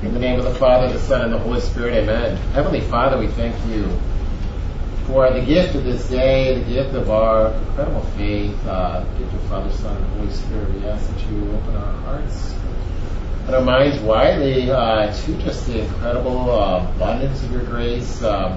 In the name of the Father, the Son, and the Holy Spirit, amen. Heavenly Father, we thank you for the gift of this day, the gift of our incredible faith, the gift of Father, Son, and Holy Spirit. We ask that you open our hearts and our minds widely to just the incredible abundance of your grace, to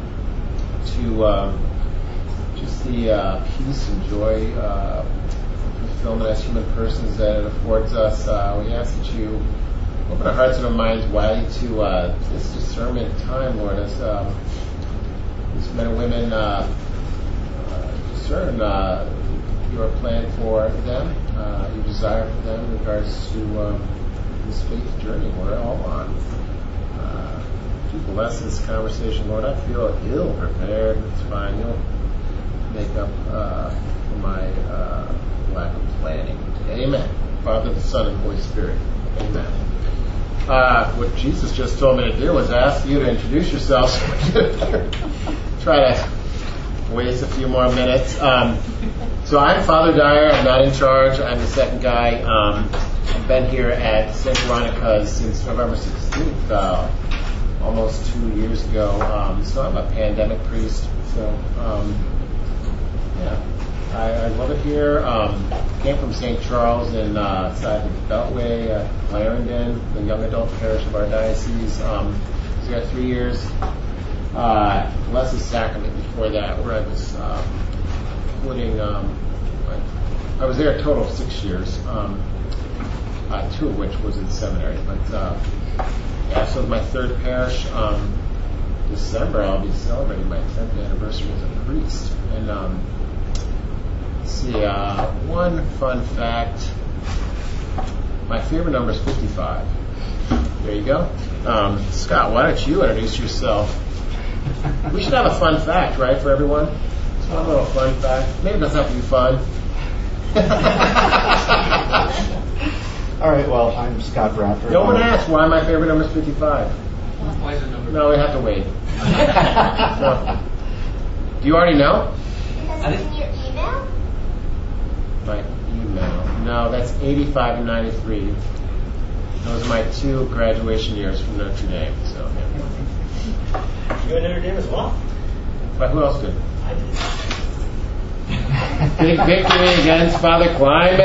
just the peace and joy, fulfillment as human persons that it affords us. We ask that you open our hearts and our minds widely to this discernment time, Lord, as these men and women discern your plan for them, your desire for them in regards to this faith journey we're all on. Do bless this conversation, Lord. I feel ill prepared. It's fine. You'll make up for my lack of planning. Amen. Father, the Son, and Holy Spirit. Amen. What Jesus just told me to do was ask you to introduce yourselves. Try to waste a few more minutes. So I'm Father Dyer. I'm not in charge. I'm the second guy. I've been here at St. Veronica's since November 16th, almost 2 years ago. So I'm a pandemic priest. So, yeah, I love it here. Came from St. Charles inside the Beltway, Clarendon, the young adult parish of our diocese. So I got 3 years. Blessed Sacrament before that, where I was putting, I was there a total of 6 years, 2 of which was in seminary. But yeah, so my third parish. December I'll be celebrating my 10th anniversary as a priest. And let's see, one fun fact: my favorite number is 55. There you go. Scott, why don't you introduce yourself? We should have a fun fact, right, for everyone? Just one little fun fact. Maybe it doesn't have to be fun. All right, well, I'm Scott Bradford. No one asked why my favorite number is 55. Why is it number? No, we have to wait. No. Do you already know? Because it's in your email? My email. No, that's 85 and 93. Those are my 2 graduation years from Notre Dame. So, yeah. You at Notre Dame as well? But who else did? I did. Big victory against Father Kleinman.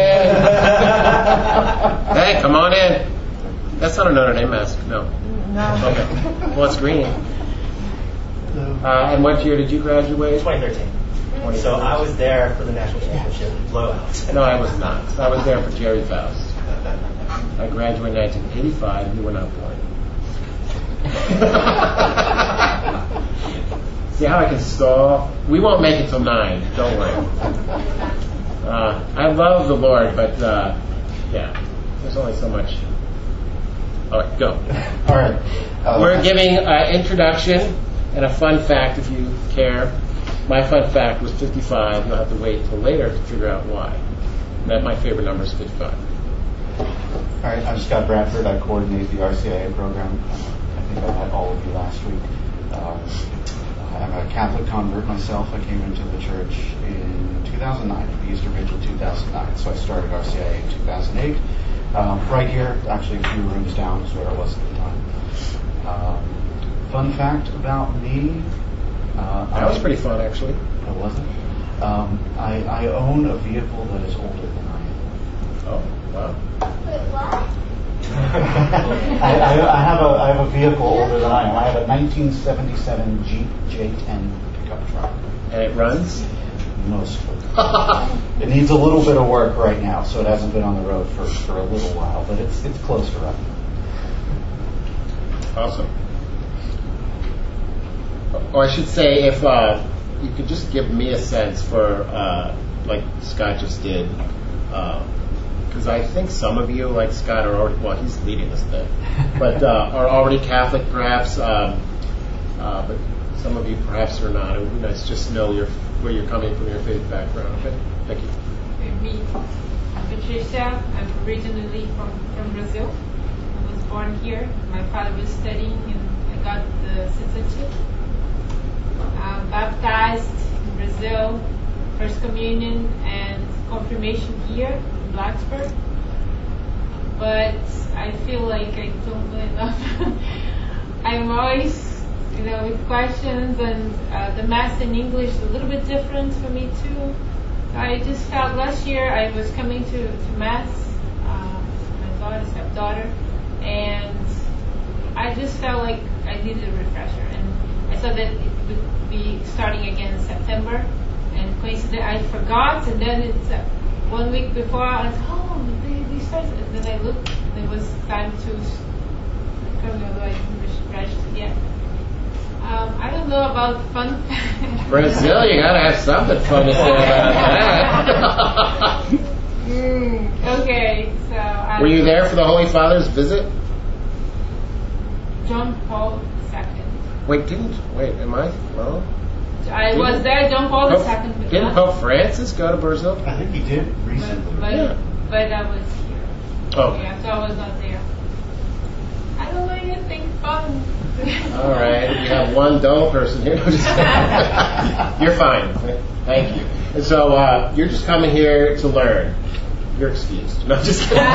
Hey, come on in. That's not a Notre Dame mask, no. No. Okay. Well, it's green. And what year did you graduate? 2013. So I was there for the national championship blowout. No, I was not. I was there for Jerry Faust. I graduated in 1985. You were not born. See how I can stall? We won't make it till 9. Don't worry. I love the Lord, but yeah, there's only so much. All right, go. All right. We're giving an introduction and a fun fact if you care. My fun fact was 55. You'll have to wait till later to figure out why. That my favorite number is 55. All right, I'm Scott Bradford. I coordinate the RCIA program. I think I met all of you last week. I'm a Catholic convert myself. I came into the church in 2009, Easter Vigil 2009. So I started RCIA in 2008. Right here, actually a few rooms down is where I was at the time. Fun fact about me. That was pretty fun, actually. It wasn't. I own a vehicle that is older than I am. Oh, wow. Wait, what? I have a vehicle older than I am. I have a 1977 Jeep J10 pickup truck. And it runs? Mostly. It needs a little bit of work right now, so it hasn't been on the road for a little while, but it's close to running. Awesome. Or I should say, if you could just give me a sense for, like Scott just did, because I think some of you, like Scott, are already, well, he's leading this thing, but are already Catholic, perhaps, but some of you perhaps are not. It would be nice to just know where you're coming from, your faith background. Okay, thank you. Me, I'm Patricia. I'm originally from Brazil. I was born here. My father was studying, and I got the citizenship. Baptized in Brazil, First Communion and Confirmation here in Blacksburg. But I feel like I don't know enough I'm always, with questions, and the Mass in English is a little bit different for me too. I just felt last year I was coming to Mass, my stepdaughter, and I just felt like I needed a refresher. And I thought that it would be starting again in September, and coincidentally I forgot, and then it's 1 week before I was, they started, and then I looked, and it was time to come, although I didn't refresh it yet. I don't know about fun. Brazil, you gotta have something fun to say about that. Okay, so. Were you there for the Holy Father's visit? John Paul II. Wait, am I wrong? I was there, John Paul II. Didn't Pope Francis go to Brazil? I think he did recently. But I was here. Oh. Yeah, so I was not there. I don't know anything fun. All right, we have one dull person here. You're fine. Thank you. And so you're just coming here to learn. You're excused. No, just kidding.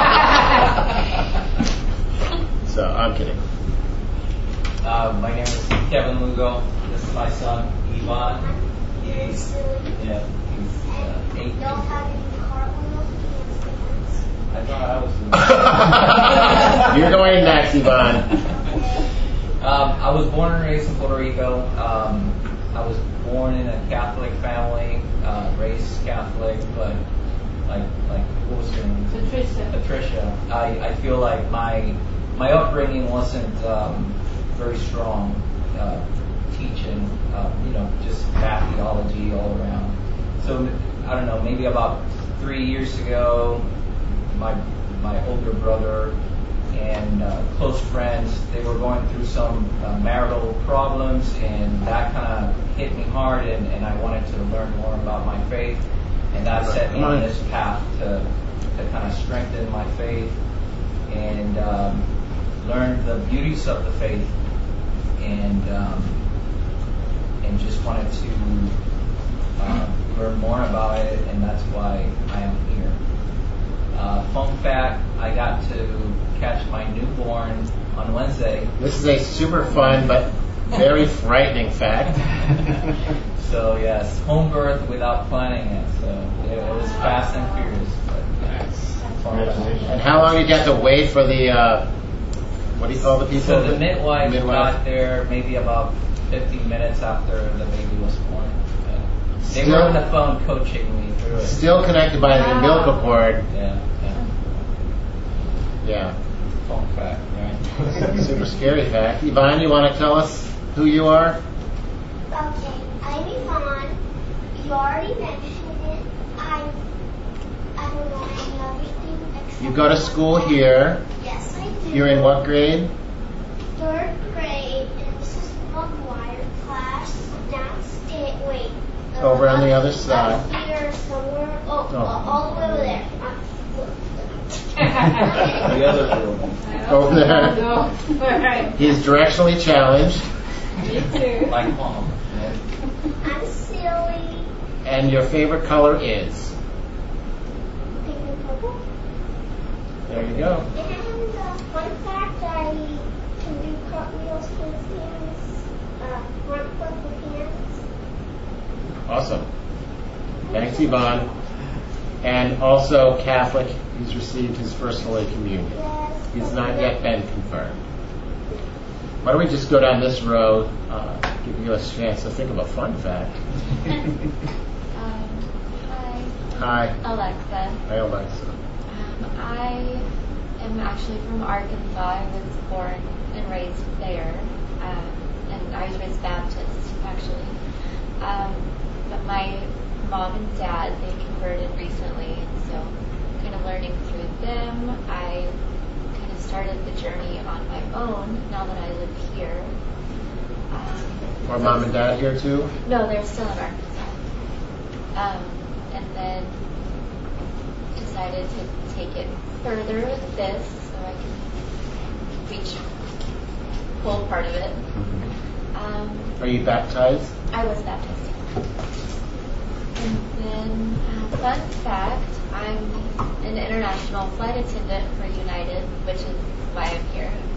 So I'm kidding. My name is Kevin Lugo. This is my son, Ivan. He's 8. Y'all have any cartwheels? I thought I was. You're going next, Ivan. I was born and raised in Puerto Rico. I was born in a Catholic family, raised Catholic, but like what was your name? Patricia. I feel like my upbringing wasn't very strong, teaching, just math theology all around. So I don't know, maybe about 3 years ago, my older brother and close friends, they were going through some marital problems, and that kind of hit me hard, and I wanted to learn more about my faith, and that set me on this path to kind of strengthen my faith and learn the beauties of the faith, and just wanted to learn more about it, and that's why I am here. Fun fact, I got to catch my newborn on Wednesday. This is a super fun but very frightening fact. So yes, home birth without planning it. So it was fast and furious. But And how long did you get to wait for the, what do you call the people? So the midwife got there maybe about 15 minutes after the baby was born. They were on the phone coaching me through it. Still connected by the umbilical cord. Yeah. Fun fact, right? Super scary fact. Yvonne, you want to tell us who you are? Okay, I'm Yvonne. You already mentioned it. I don't know any other thing except. You go to school here. Yes, I do. You're in what grade? 3rd grade, and this is McGuire class downstairs. Wait. Over on the other side. Up here somewhere. All the way over there. The other room. Over there. Right. He's directionally challenged. Me too. Like mom. I'm silly. And your favorite color is? Pink and purple. There you go. And fun fact, I can do cartwheels, handstands, front flip with hands. Awesome. Thanks, Yvonne. And also Catholic. He's received his first Holy Communion. Yes. He's not yet been confirmed. Why don't we just go down this road, give you a chance to think of a fun fact. Hi. Hi. Alexa. Hi, Alexa. I am actually from Arkansas. I was born and raised there. And I was raised Baptist, actually. But my mom and dad, they converted recently. And so kind of learning through them, I kind of started the journey on my own now that I live here. Are mom and dad here too? No, they're still in Arkansas. And then decided to take it further with this so I can reach the whole part of it. Are you baptized? I was baptized. And then, fun fact, I'm an international flight attendant for United, which is why I'm here.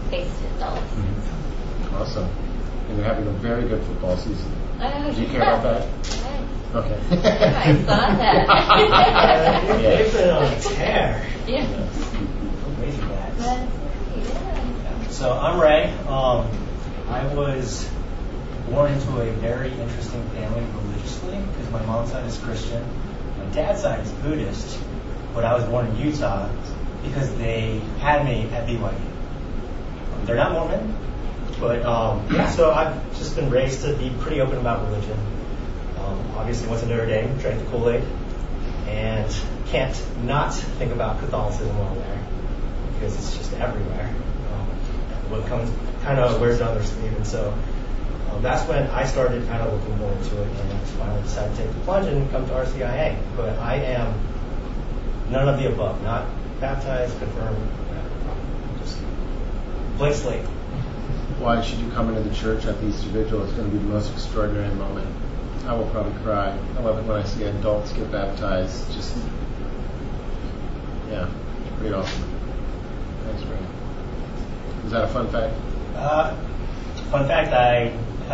face to adults. Awesome. And you're having a very good football season. Do you care Yeah. about that? Right. Okay. I saw that. They've been on a tear. Yeah. Amazing that. That's great, yeah. So I'm Ray. I was born into a very interesting family religiously because my mom's side is Christian. My dad's side is Buddhist, but I was born in Utah because they had me at BYU. They're not Mormon, but so I've just been raised to be pretty open about religion. Obviously went to Notre Dame, drank the Kool-Aid, and can't not think about Catholicism while there because it's just everywhere. What comes kind of wears down their sleeve, and so that's when I started kind of looking more into it, and I finally decided to take the plunge and come to RCIA. But I am none of the above, not baptized, confirmed, just blank slate. Why should you come into the church at the Easter Vigil? It's going to be the most extraordinary moment. I will probably cry. I love it when I see adults get baptized. Just, yeah, it's pretty awesome. Thanks, Ray. Is that a fun fact? Fun fact, I've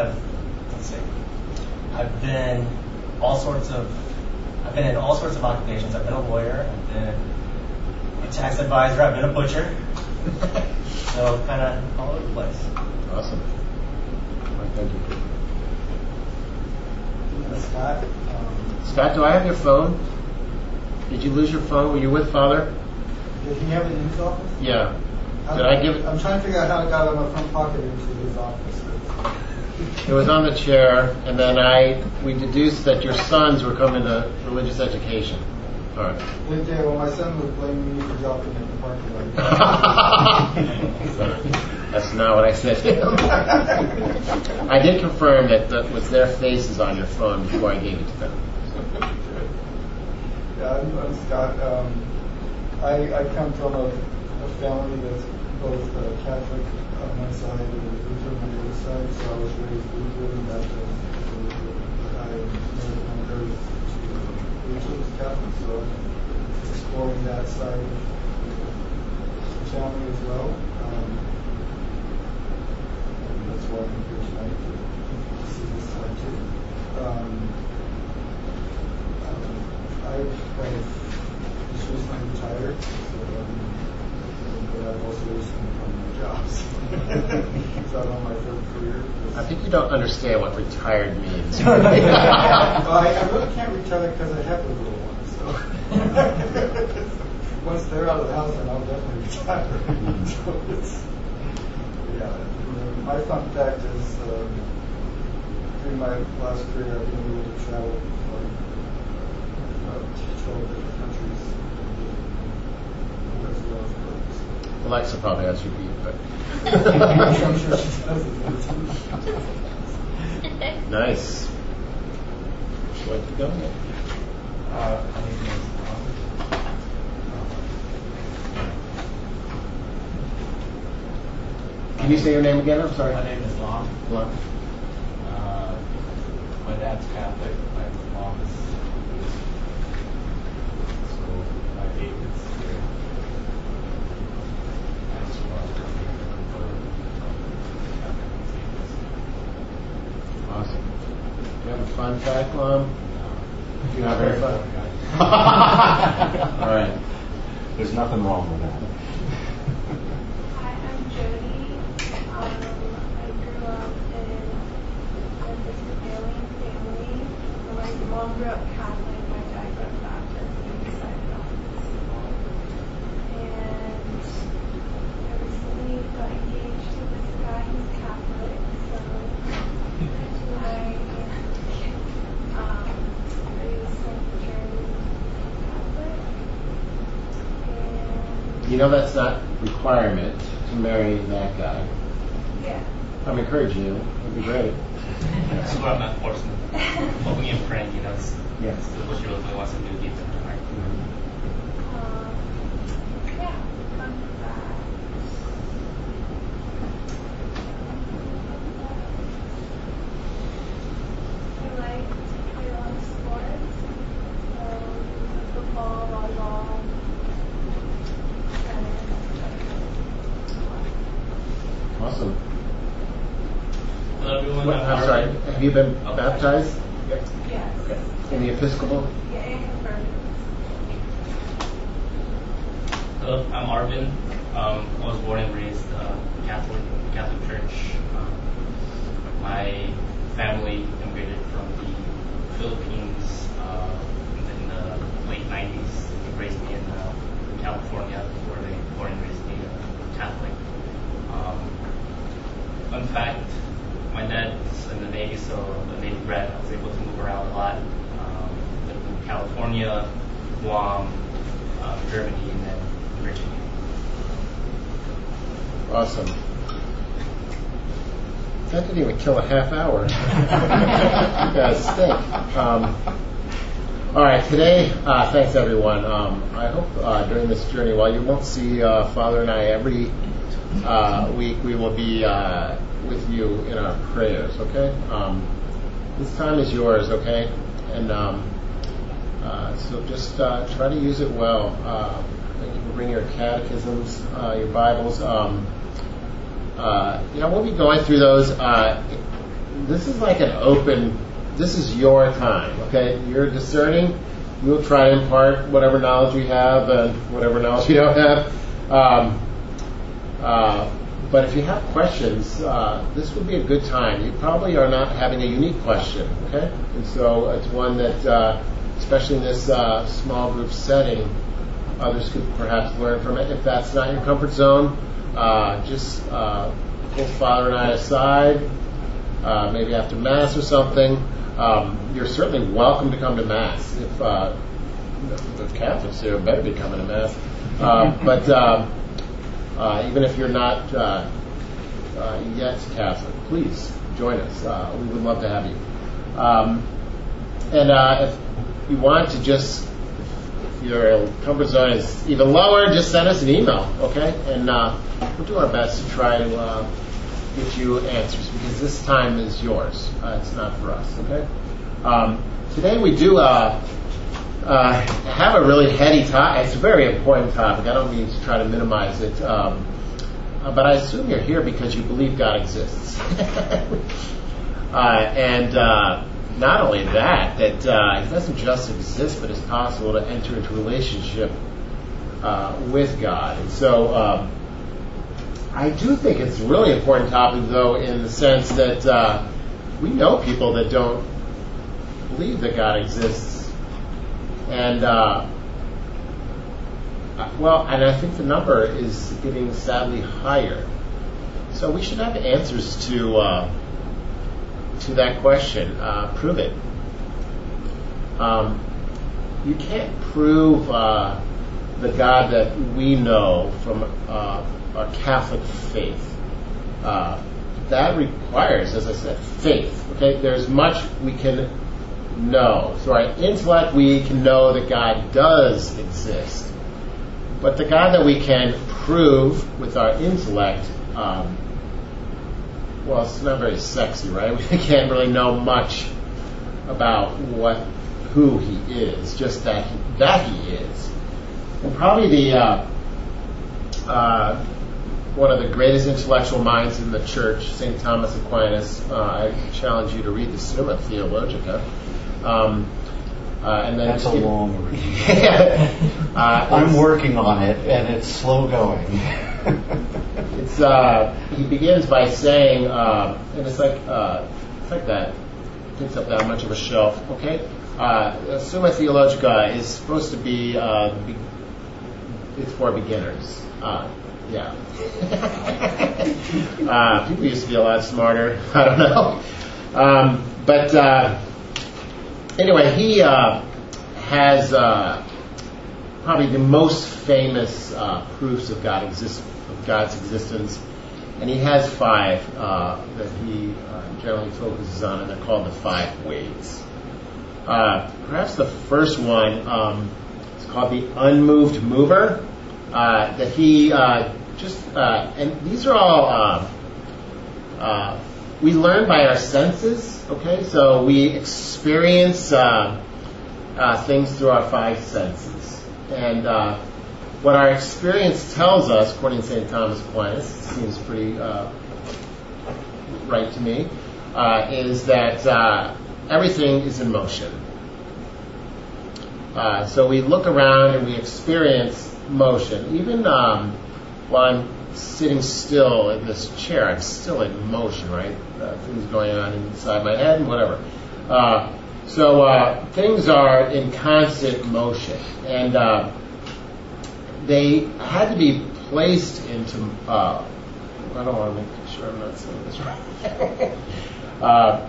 been in all sorts of occupations. I've been a lawyer, I've been a tax advisor, I've been a butcher. So kind of all over the place. Awesome. Well, thank you. Scott. Scott, do I have your phone? Did you lose your phone? Were you with Father? Did he have it in his office? Yeah. Did I give it? I'm trying to figure out how it got out of my front pocket into his office. It was on the chair, and then we deduced that your sons were coming to religious education. All right. Okay, well, my son was blaming me for dropping it in the parking lot. That's not what I said to him. I did confirm that was their faces on your phone before I gave it to them. Yeah, I'm Scott. I come from a family that's both Catholic on one side and Lutheran on the other side, so I was raised Lutheran and Baptist. I am very religious Catholic, so I'm exploring that side of the family as well. And that's why I'm here tonight to see this side too. I've just recently retired, so but I've also recently come to jobs. So I'm on my third career. I think you don't understand what retired means. Well, I really can't retire because I have a little one. So once they're out of the house, then I'll definitely retire. So it's, my fun fact is during my last career, I've been able to travel like 12 different countries. As well as books. Alexa probably has your beat, but I'm sure she does it. nice. Where'd you go? Can you say your name again? I'm sorry. My name is Lon. Lon. My dad's Catholic. My mom is Buddhist. So my date is here. That's why I'm here. Awesome. Do you have a fun fact, Lon? You're not very fun. All right. There's nothing wrong with that. Hi, I'm Jody. I grew up in a Episcopalian family. My mom grew up Catholic, my dad grew up Baptist, and we decided on this. And I recently got engaged to this guy who's Catholic, so I raised my children Catholic. And You know that's not a requirement to marry that guy. yeah. I'm encouraging you. It'd be great. So I'm not forcing it. But when you're praying, it's Yes. what you really want to do deep in your heart. Yeah, fun fact. I like to play a lot of sports. So, football, volleyball, tennis. Awesome. Hello everyone. I'm sorry. Have you been baptized? Yes. Okay. In the Episcopal? Yeah, and confirmed. Hello, I'm Arvin. I was born and raised Catholic Church. My family immigrated from the Philippines in the late 90s. They raised me in California, where they born and raised me Catholic. Fun fact, my dad's in the Navy, so a Navy brat. I was able to move around a lot. Lived in California, Guam, Germany, and then Virginia. Awesome. That didn't even kill a half hour. You guys stink. All right, today, thanks everyone. I hope during this journey, while you won't see Father and I every week, we will be with you in our prayers, okay? This time is yours, okay? And so just try to use it well. You can bring your catechisms, your Bibles. We'll be going through those. This is like an open, this is your time, okay? You're discerning. We'll try to impart whatever knowledge we have and whatever knowledge we don't have. But if you have questions, this would be a good time. You probably are not having a unique question, okay? And so it's one that, especially in this small group setting, others could perhaps learn from it. If that's not your comfort zone, just pull Father and I aside, maybe after Mass or something. You're certainly welcome to come to Mass. If the Catholics here better be coming to Mass. But even if you're not yet Catholic, please join us. We would love to have you. And if you want to just, if your comfort zone is even lower, just send us an email, okay? And we'll do our best to try to get you answers, because this time is yours. It's not for us, okay? Today we do have a really heady topic. It's a very important topic. I don't mean to try to minimize it, but I assume you're here because you believe God exists. And not only that He doesn't just exist, but it's possible to enter into a relationship with God. And so I do think it's a really important topic, though, in the sense that we know people that don't believe that God exists. And and I think the number is getting sadly higher. So we should have answers to that question. Prove it. You can't prove the God that we know from our Catholic faith. That requires, as I said, faith. Okay, there's much we can know. Through our intellect, we can know that God does exist. But the God that we can prove with our intellect, it's not very sexy, right? We can't really know much about who He is, just that He is. And probably the one of the greatest intellectual minds in the Church, St. Thomas Aquinas. I challenge you to read the Summa Theologica. And then that's a long read. I'm working on it, and it's slow going. He begins by saying, and it's like that. It takes up that much of a shelf. Okay, Summa Theologica is supposed to be it's for beginners. People used to be a lot smarter. I don't know, but anyway, he has probably the most famous proofs of God's existence, and he has 5 that he generally focuses on, and they're called the 5 ways. Perhaps the first one is called the unmoved mover. That he and these are all we learn by our senses. Okay, so we experience things through our 5 senses, and what our experience tells us, according to St. Thomas Aquinas, seems pretty right to me is that everything is in motion. So we look around and we experience motion. Even while I'm sitting still in this chair, I'm still in motion, right? Things going on inside my head and whatever. So things are in constant motion, and they had to be placed into. I don't want to make sure I'm not saying this right.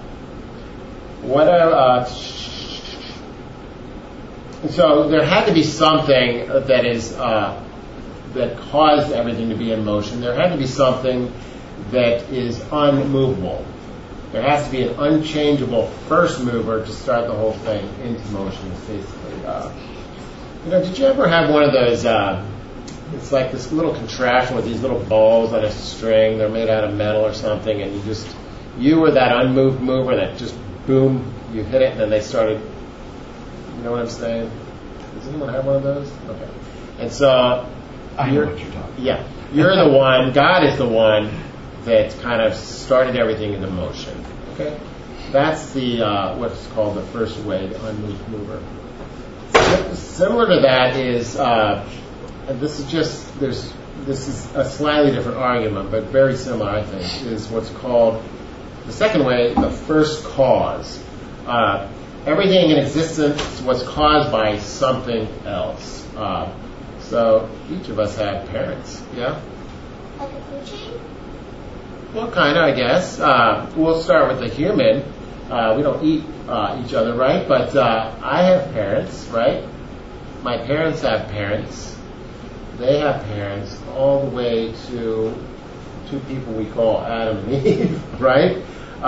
So there had to be something that is that caused everything to be in motion. There had to be something that is unmovable. There has to be an unchangeable first mover to start the whole thing into motion, basically. Did you ever have one of those, it's like this little contraption with these little balls on a string, they're made out of metal or something, and you were that unmoved mover that just, boom, you hit it, and then they started, you know what I'm saying? Does anyone have one of those? Okay. And so, I know what you're talking about. Yeah. You're the one, God is the one that kind of started everything into motion. Okay? That's the what's called the first way, the unmoved mover. Similar to that is, and this is a slightly different argument, but very similar, I think, is what's called the second way, the first cause. Everything in existence was caused by something else. So each of us have parents, yeah? Like a food chain? Well, kind of, I guess. We'll start with the human. We don't eat each other, right? But I have parents, right? My parents have parents. They have parents, all the way to two people we call Adam and Eve, right?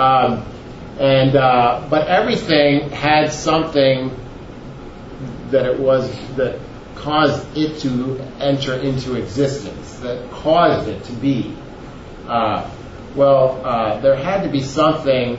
But everything had something that caused it to enter into existence, that caused it to be. There had to be something.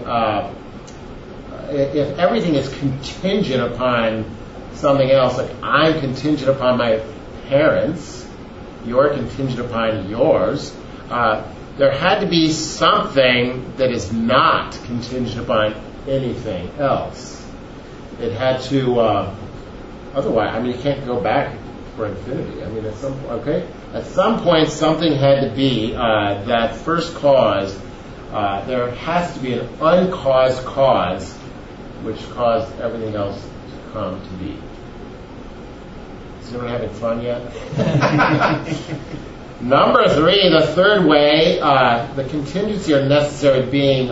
If everything is contingent upon something else, like I'm contingent upon my parents, you're contingent upon yours, there had to be something that is not contingent upon anything else. It had to, otherwise, you can't go back for infinity. At some point, something had to be that first cause. There has to be an uncaused cause, which caused everything else to come to be. Is anyone having fun yet? Number 3, the third way, the contingency or necessary being.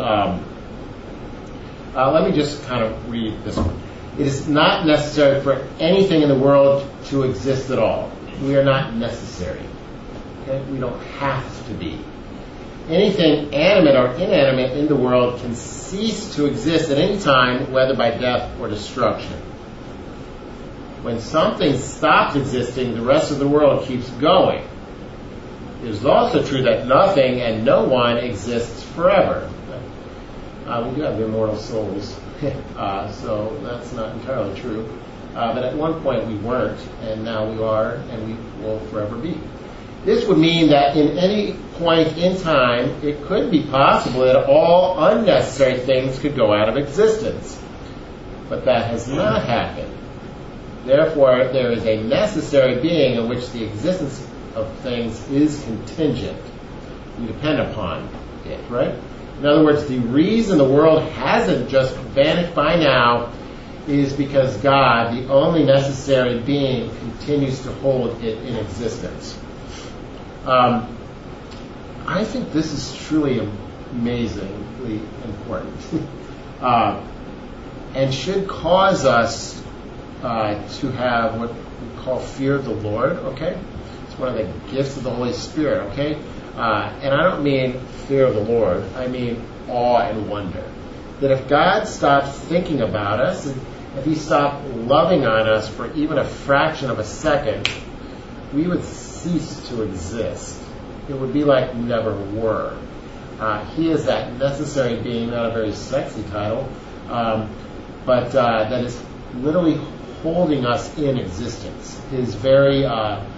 Let me just kind of read this one. It is not necessary for anything in the world to exist at all. We are not necessary. Okay? We don't have to be. Anything animate or inanimate in the world can cease to exist at any time, whether by death or destruction. When something stops existing, the rest of the world keeps going. It is also true that nothing and no one exists forever. We do have immortal souls, so that's not entirely true. But at one point we weren't, and now we are, and we will forever be. This would mean that in any point in time, it could be possible that all unnecessary things could go out of existence. But that has not happened. Therefore, there is a necessary being in which the existence of things is contingent. We depend upon it, right? In other words, the reason the world hasn't just vanished by now is because God, the only necessary being, continues to hold it in existence. I think this is truly amazingly important and should cause us to have what we call fear of the Lord, okay? It's one of the gifts of the Holy Spirit, okay? And I don't mean fear of the Lord, I mean awe and wonder. That if God stopped thinking about us, and if He stopped loving on us for even a fraction of a second, we would cease to exist. It would be like we never were. He is that necessary being, not a very sexy title, but that is literally holding us in existence. His very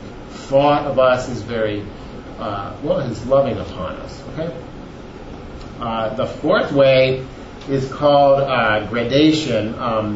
thought of us is very, His loving upon us, okay? The fourth way is called gradation.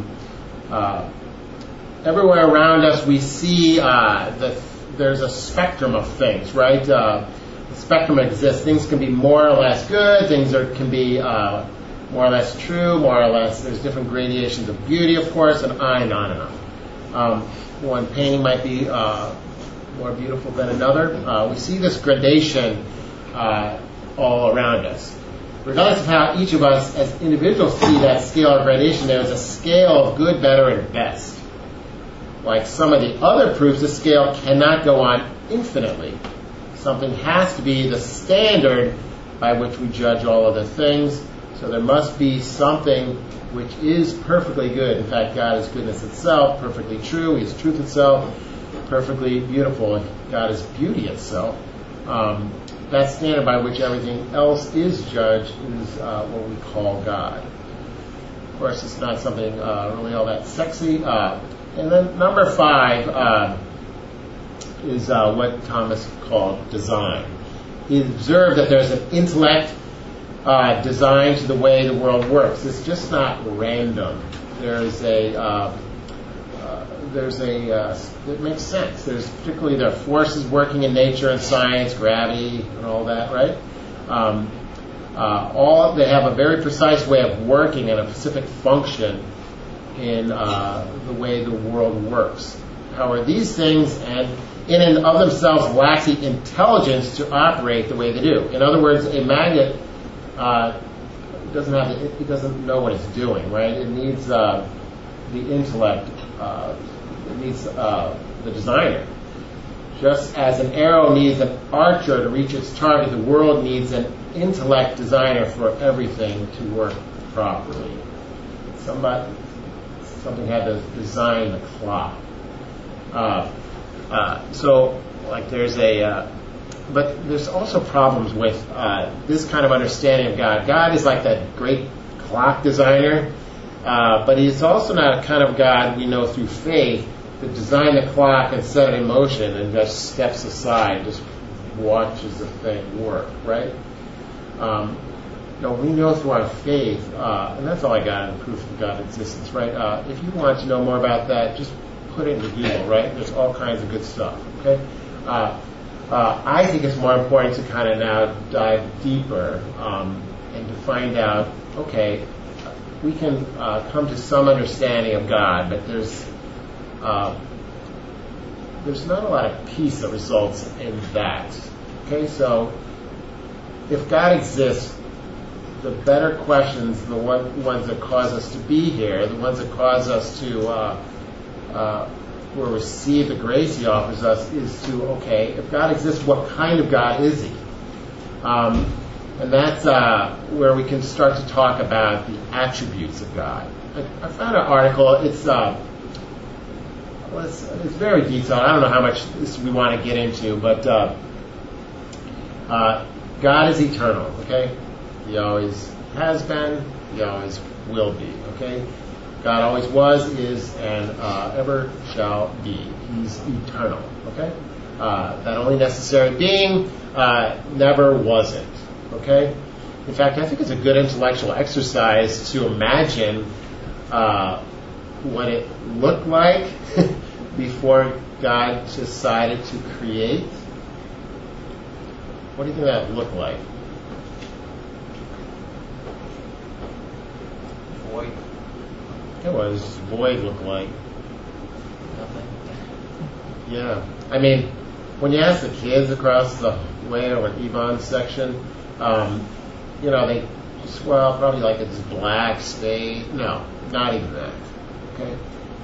Everywhere around us we see there's a spectrum of things, right? The spectrum exists. Things can be more or less good. Things can be more or less true, more or less. There's different gradations of beauty, of course, and on and on and on. One painting might be more beautiful than another. We see this gradation all around us. Regardless of how each of us as individuals see that scale of gradation, there's a scale of good, better, and best. Like some of the other proofs, the scale cannot go on infinitely. Something has to be the standard by which we judge all other things. So there must be something which is perfectly good. In fact, God is goodness itself, perfectly true. He is truth itself, perfectly beautiful. God is beauty itself. That standard by which everything else is judged is what we call God. Of course, it's not something really all that sexy. And then number 5 is what Thomas called design. He observed that there's an intellect designed to the way the world works. It's just not random. It makes sense. There are forces working in nature and science, gravity, and all that, right? They have a very precise way of working and a specific function in the way the world works. However, these things in and of themselves lack the intelligence to operate the way they do. In other words, a magnet doesn't know what it's doing, right? It needs the intellect. It needs the designer. Just as an arrow needs an archer to reach its target, the world needs an intellect designer for everything to work properly. Something had to design the clock. But there's also problems with this kind of understanding of God. God is like that great clock designer, but he's also not a kind of God we know through faith that design the clock and set it in motion and just steps aside, just watches the thing work, right? We know through our faith, and that's all I got in proof of God's existence, right? If you want to know more about that, just put it into Google, right? There's all kinds of good stuff, okay? I think it's more important to kind of now dive deeper and to find out, okay, we can come to some understanding of God, but there's not a lot of peace that results in that. Okay, so if God exists, the better questions, the ones that cause us to be here, the ones that cause us to receive the grace He offers us, is to, okay, if God exists, what kind of God is He? And that's where we can start to talk about the attributes of God. I found an article. It's very detailed. I don't know how much this we want to get into, but God is eternal. Okay, He always has been. He always will be. Okay, God always was, is, and ever shall be. He's eternal. Okay, that only necessary being never wasn't. Okay, in fact, I think it's a good intellectual exercise to imagine what it looked like before God decided to create. What do you think that looked like? Void. What does void look like? Nothing. Yeah. I mean, when you ask the kids across the way over at Yvonne's section, they just, probably like it's black space. No, not even that. Okay?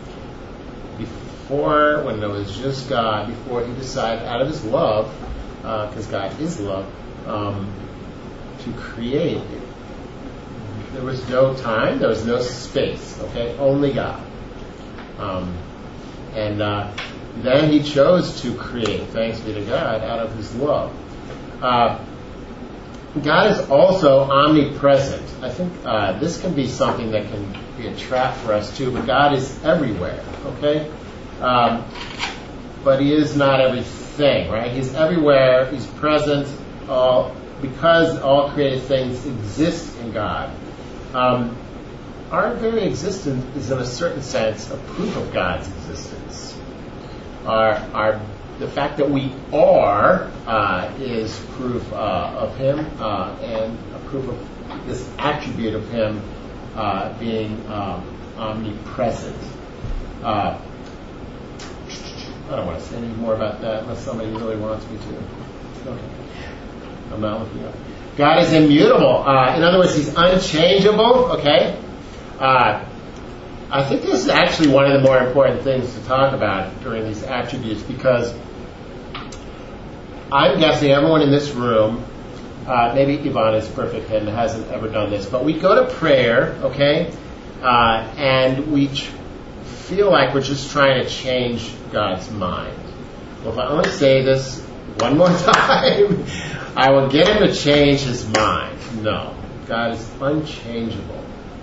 Before, when there was just God, before He decided out of His love, because God is love, to create, there was no time, there was no space, okay? Only God. Then He chose to create, thanks be to God, out of His love. God is also omnipresent. I think this can be something that can be a trap for us too, but God is everywhere, okay? But He is not everything, right? He's everywhere, He's present, all because all created things exist in God, our very existence is, in a certain sense, a proof of God's existence. The fact that we are is proof of Him, and a proof of this attribute of Him being omnipresent. I don't want to say any more about that unless somebody really wants me to. Okay. I'm not looking up. God is immutable. In other words, He's unchangeable. Okay. I think this is actually one of the more important things to talk about during these attributes, because I'm guessing everyone in this room, maybe Yvonne is perfect and hasn't ever done this, but we go to prayer, okay, and we feel like we're just trying to change God's mind. Well, if I only say this one more time, I will get Him to change His mind. No, God is unchangeable.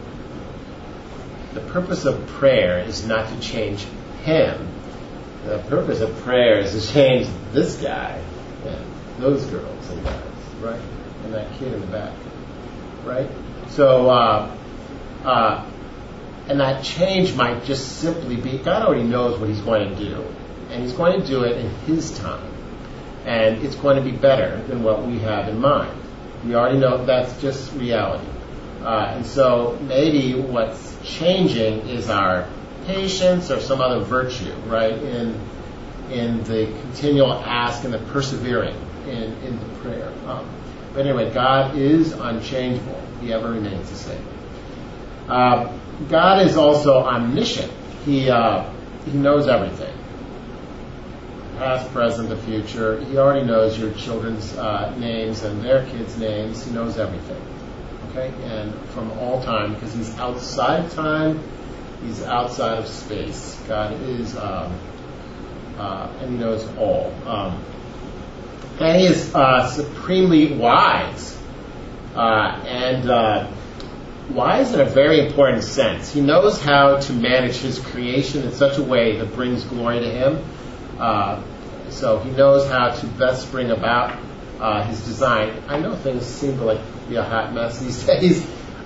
The purpose of prayer is not to change Him. The purpose of prayer is to change this guy and those girls and guys, right? And that kid in the back, right? So, and that change might just simply be, God already knows what He's going to do. And He's going to do it in His time. And it's going to be better than what we have in mind. We already know that's just reality. And so maybe what's changing is our patience or some other virtue, right, in the continual ask and the persevering in the prayer. But anyway, God is unchangeable. He ever remains the same. God is also omniscient. He knows everything. Past, present, the future. He already knows your children's names and their kids' names. He knows everything. Okay? And from all time, because He's outside of time, He's outside of space. God is, and He knows all. And He is supremely wise. Wise in a very important sense. He knows how to manage His creation in such a way that brings glory to Him. So He knows how to best bring about His design. I know things seem to be a hot mess these days,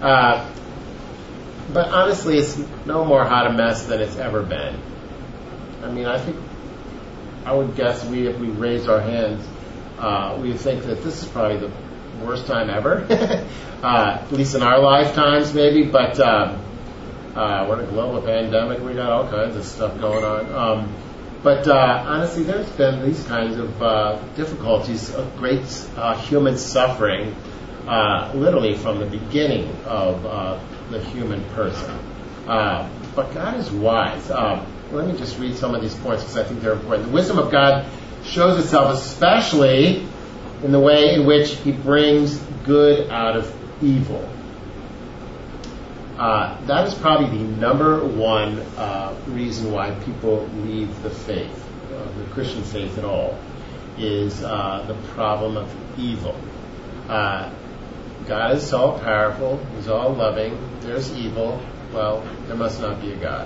but honestly, it's no more hot a mess than it's ever been. I mean, I would guess if we raised our hands, we would think that this is probably the worst time ever, at least in our lifetimes, maybe. But we're in a global pandemic. We got all kinds of stuff going on. But honestly, there's been these kinds of difficulties, of great human suffering, literally from the beginning of the human person. But God is wise. Let me just read some of these points because I think they're important. The wisdom of God shows itself especially in the way in which He brings good out of evil. That is probably the number one reason why people leave the faith, the Christian faith at all, is the problem of evil. God is all powerful, He's all loving, there's evil, well, there must not be a God.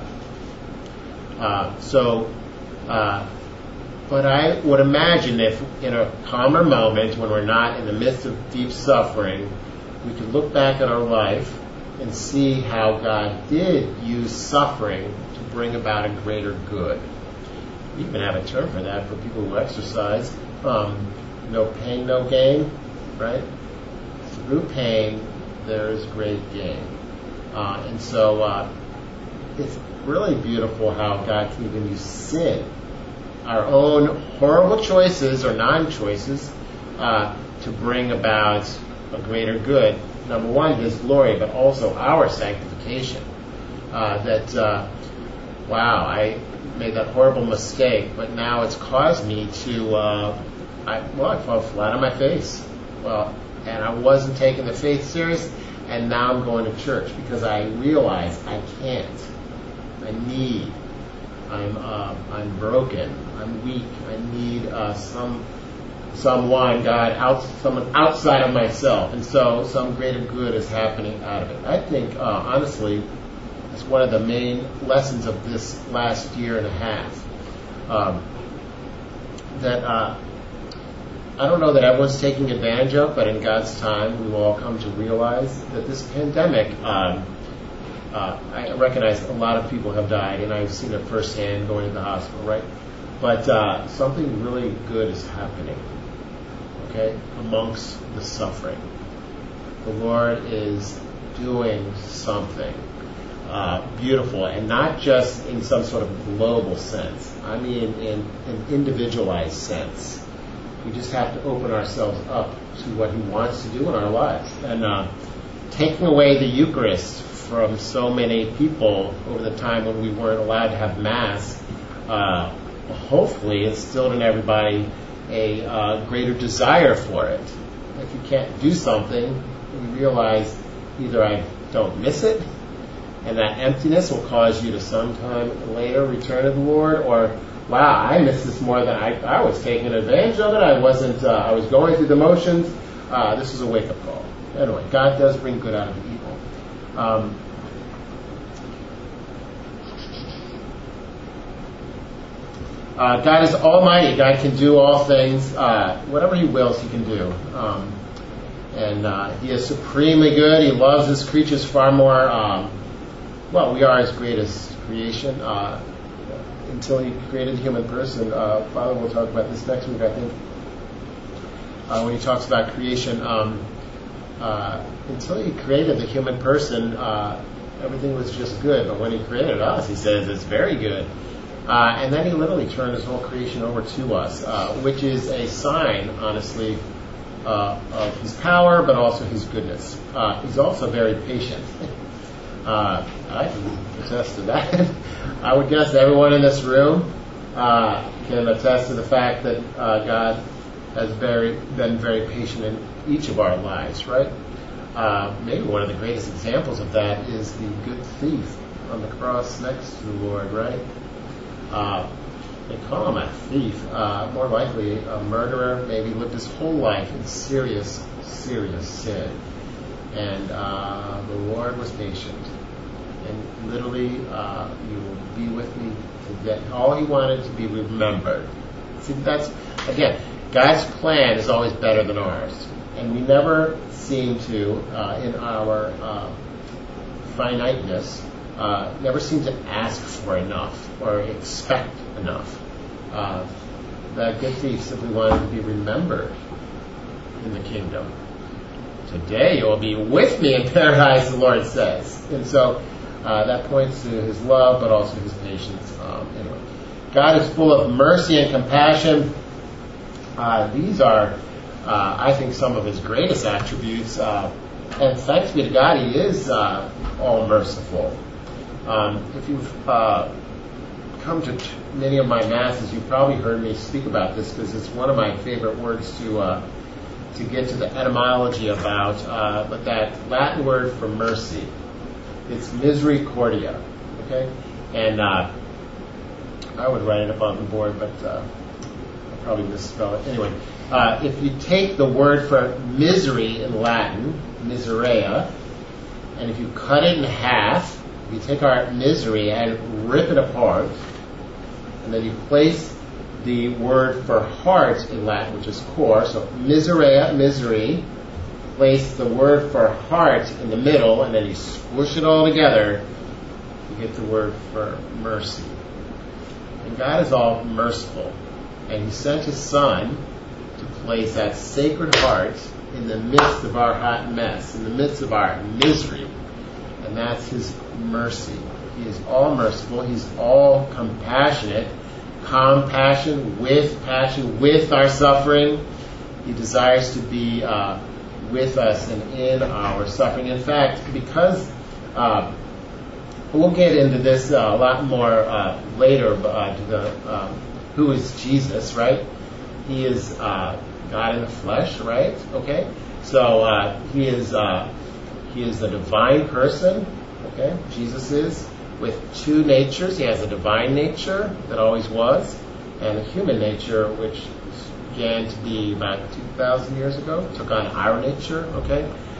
But I would imagine if in a calmer moment, when we're not in the midst of deep suffering, we could look back at our life and see how God did use suffering to bring about a greater good. We even have a term for that for people who exercise. No pain, no gain, right? Through pain, there is great gain. And so it's really beautiful how God can even use sin, our own horrible choices or non-choices, to bring about a greater good. Number one, His glory, but also our sanctification. Wow, I made that horrible mistake, but now it's caused me to, I fell flat on my face. And I wasn't taking the faith serious, and now I'm going to church because I realize I can't. I'm broken. I'm weak. I need someone, God, someone outside of myself, and so some greater good is happening out of it. I think, honestly, it's one of the main lessons of this last year and a half. That I don't know that everyone's taking advantage of, but in God's time, we will all come to realize that this pandemic, I recognize a lot of people have died, and I've seen it firsthand going to the hospital, right? But something really good is happening, okay, amongst the suffering. The Lord is doing something beautiful, and not just in some sort of global sense. I mean in an individualized sense. We just have to open ourselves up to what He wants to do in our lives. And taking away the Eucharist from so many people over the time when we weren't allowed to have Mass, hopefully instilled in everybody a greater desire for it. If you can't do something, you realize either I don't miss it, and that emptiness will cause you to sometime later return to the Lord, or wow, I missed this more than I was taking advantage of it. I wasn't. I was going through the motions. This is a wake-up call. Anyway, God does bring good out of the evil. God is almighty. God can do all things. Whatever He wills, He can do. And He is supremely good. He loves His creatures far more. We are His greatest creation. Until He created the human person. Father will talk about this next week, I think, when he talks about creation. Until He created the human person, everything was just good. But when He created us, He says it's very good. And then He literally turned His whole creation over to us, which is a sign, honestly, of His power, but also His goodness. He's also very patient. I can attest to that. I would guess everyone in this room can attest to the fact that God has been very patient in each of our lives, right? Maybe one of the greatest examples of that is the good thief on the cross next to the Lord, right? They call him a thief. More likely a murderer, maybe lived his whole life in serious sin. And the Lord was patient. And literally, you will be with me to get all He wanted to be remembered. See, that's, again, God's plan is always better than ours. And we never seem to, in our finiteness, never seem to ask for enough or expect enough. That good thief simply wanted to be remembered in the kingdom. Today you will be with me in paradise, the Lord says. And so that points to His love, but also His patience. Anyway, God is full of mercy and compassion. These are, I think, some of His greatest attributes. And thanks be to God, He is all merciful. If you've come to many of my masses, you've probably heard me speak about this because it's one of my favorite words to get to the etymology about. But that Latin word for mercy, it's misericordia. Okay, and I would write it up on the board, but I'll probably misspell it anyway. If you take the word for misery in Latin, miserea, and if you cut it in half, you take our misery and rip it apart, and then you place the word for heart in Latin, which is cor, so miserea, misery, place the word for heart in the middle, and then you squish it all together, you get the word for mercy. And God is all merciful, and He sent His Son to place that sacred heart in the midst of our hot mess, in the midst of our misery. And that's His mercy. He is all merciful. He's all compassionate. Compassion with passion, with our suffering. He desires to be with us and in our suffering. In fact, because we'll get into this a lot more later, who is Jesus, right? He is God in the flesh, right? Okay, so He is the divine person. Okay, Jesus is, with two natures. He has a divine nature that always was, and a human nature which began to be about 2,000 years ago, took on our nature. Okay,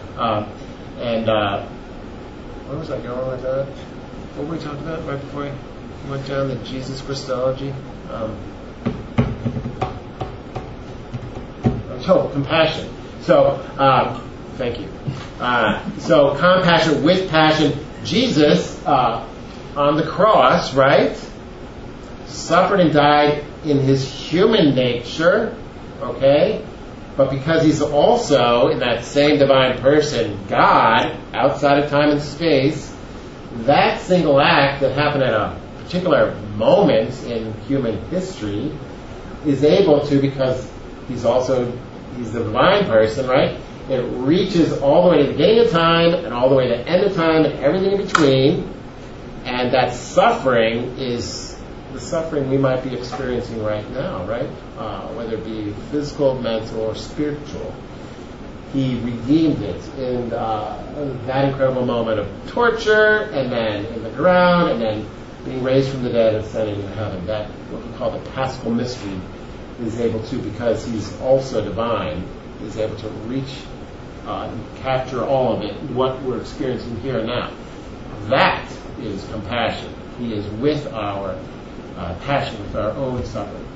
and where was I going with that? What were we talking about right before I went down the Jesus Christology? compassion. So, thank you. So compassion with passion. Jesus, on the cross, right, suffered and died in his human nature, okay? But because he's also, in that same divine person, God, outside of time and space, that single act that happened at a particular moment in human history is able to, because he's the divine person, right? It reaches all the way to the beginning of time and all the way to the end of time and everything in between. And that suffering is the suffering we might be experiencing right now, right? Whether it be physical, mental, or spiritual. He redeemed it in that incredible moment of torture, and then in the ground, and then being raised from the dead and ascending into heaven. That, what we call the Paschal mystery, is able to, because he's also divine, is able to reach and capture all of it, what we're experiencing here and now. That is compassion. He is with our passion, with our own suffering.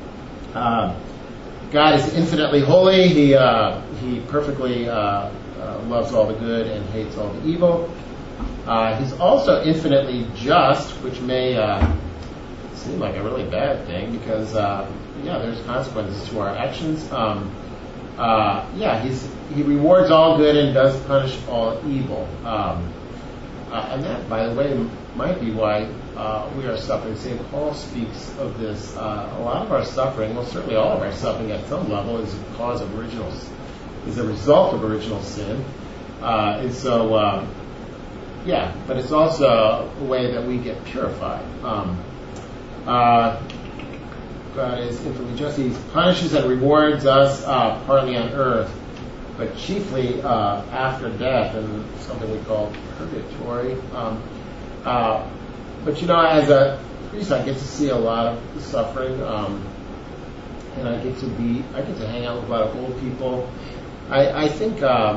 God is infinitely holy. He perfectly loves all the good and hates all the evil. He's also infinitely just, which may seem like a really bad thing, because there's consequences to our actions. He rewards all good and does punish all evil. And that, by the way, might be why we are suffering. St. Paul speaks of this. A lot of our suffering, well, certainly all of our suffering at some level, is a result of original sin. But it's also a way that we get purified. God is infinitely just. He punishes and rewards us partly on earth, but chiefly after death in something we call purgatory. But as a priest, I get to see a lot of the suffering, and I get to hang out with a lot of old people. I think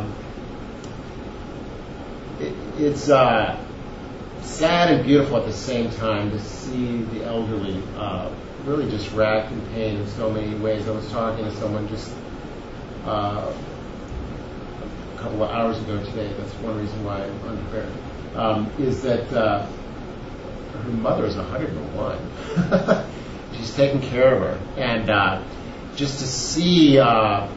it's sad and beautiful at the same time to see the elderly really just racked in pain in so many ways. I was talking to someone just a couple of hours ago today. That's one reason why I'm unprepared. Is that her mother is 101. She's taking care of her, and just to see, our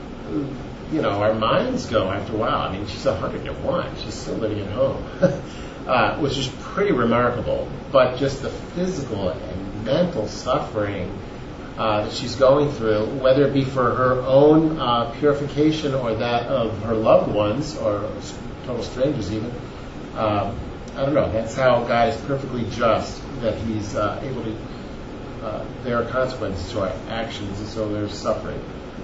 minds go after a while. I mean, she's 101. She's still living at home, which is pretty remarkable. But just the physical and mental suffering that she's going through, whether it be for her own purification or that of her loved ones or total strangers even, I don't know. That's how God is perfectly just, that he's able to, there are consequences to our actions, and so there's suffering.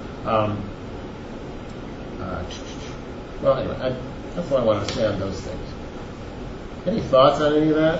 Anyway, that's all I want to say on those things. Any thoughts on any of that?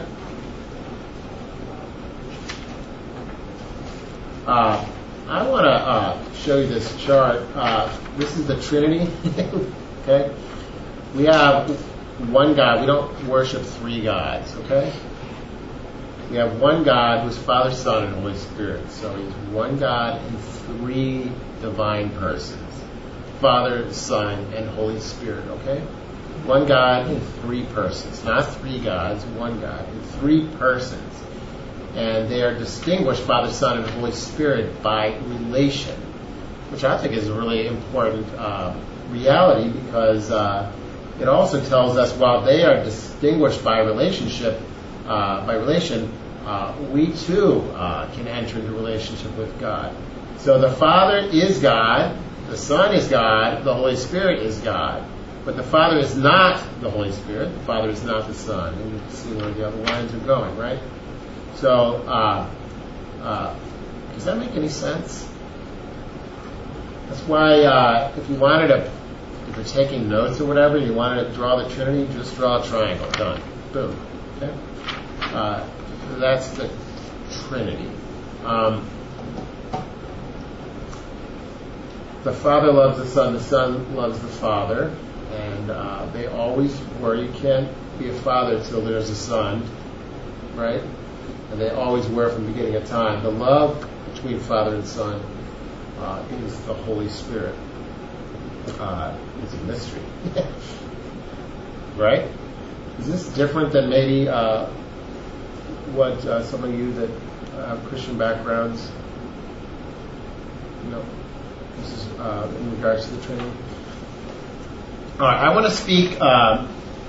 I want to show you this chart. This is the Trinity. Okay? We have one God. We don't worship three gods. Okay? We have one God who's Father, Son, and Holy Spirit. So he's one God in three divine persons. Father, Son, and Holy Spirit. Okay? One God in three persons. Not three gods, one God in three persons. And they are distinguished, Father, Son, and Holy Spirit, by relation, which I think is a really important reality, because it also tells us while they are distinguished by relation, we too can enter into relationship with God. So the Father is God, the Son is God, the Holy Spirit is God. But the Father is not the Holy Spirit, the Father is not the Son. And you can see where the other lines are going, right? So, does that make any sense? That's why if you're taking notes or whatever, you wanted to draw the Trinity, just draw a triangle. Done. Boom. Okay? That's the Trinity. The Father loves the Son loves the Father, and they always were. You can't be a father until there's a Son, right? And they always were from the beginning of time. The love between Father and Son is the Holy Spirit. is a mystery. Right? Is this different than maybe what some of you that have Christian backgrounds, this is in regards to the Trinity? All right, I want to speak, now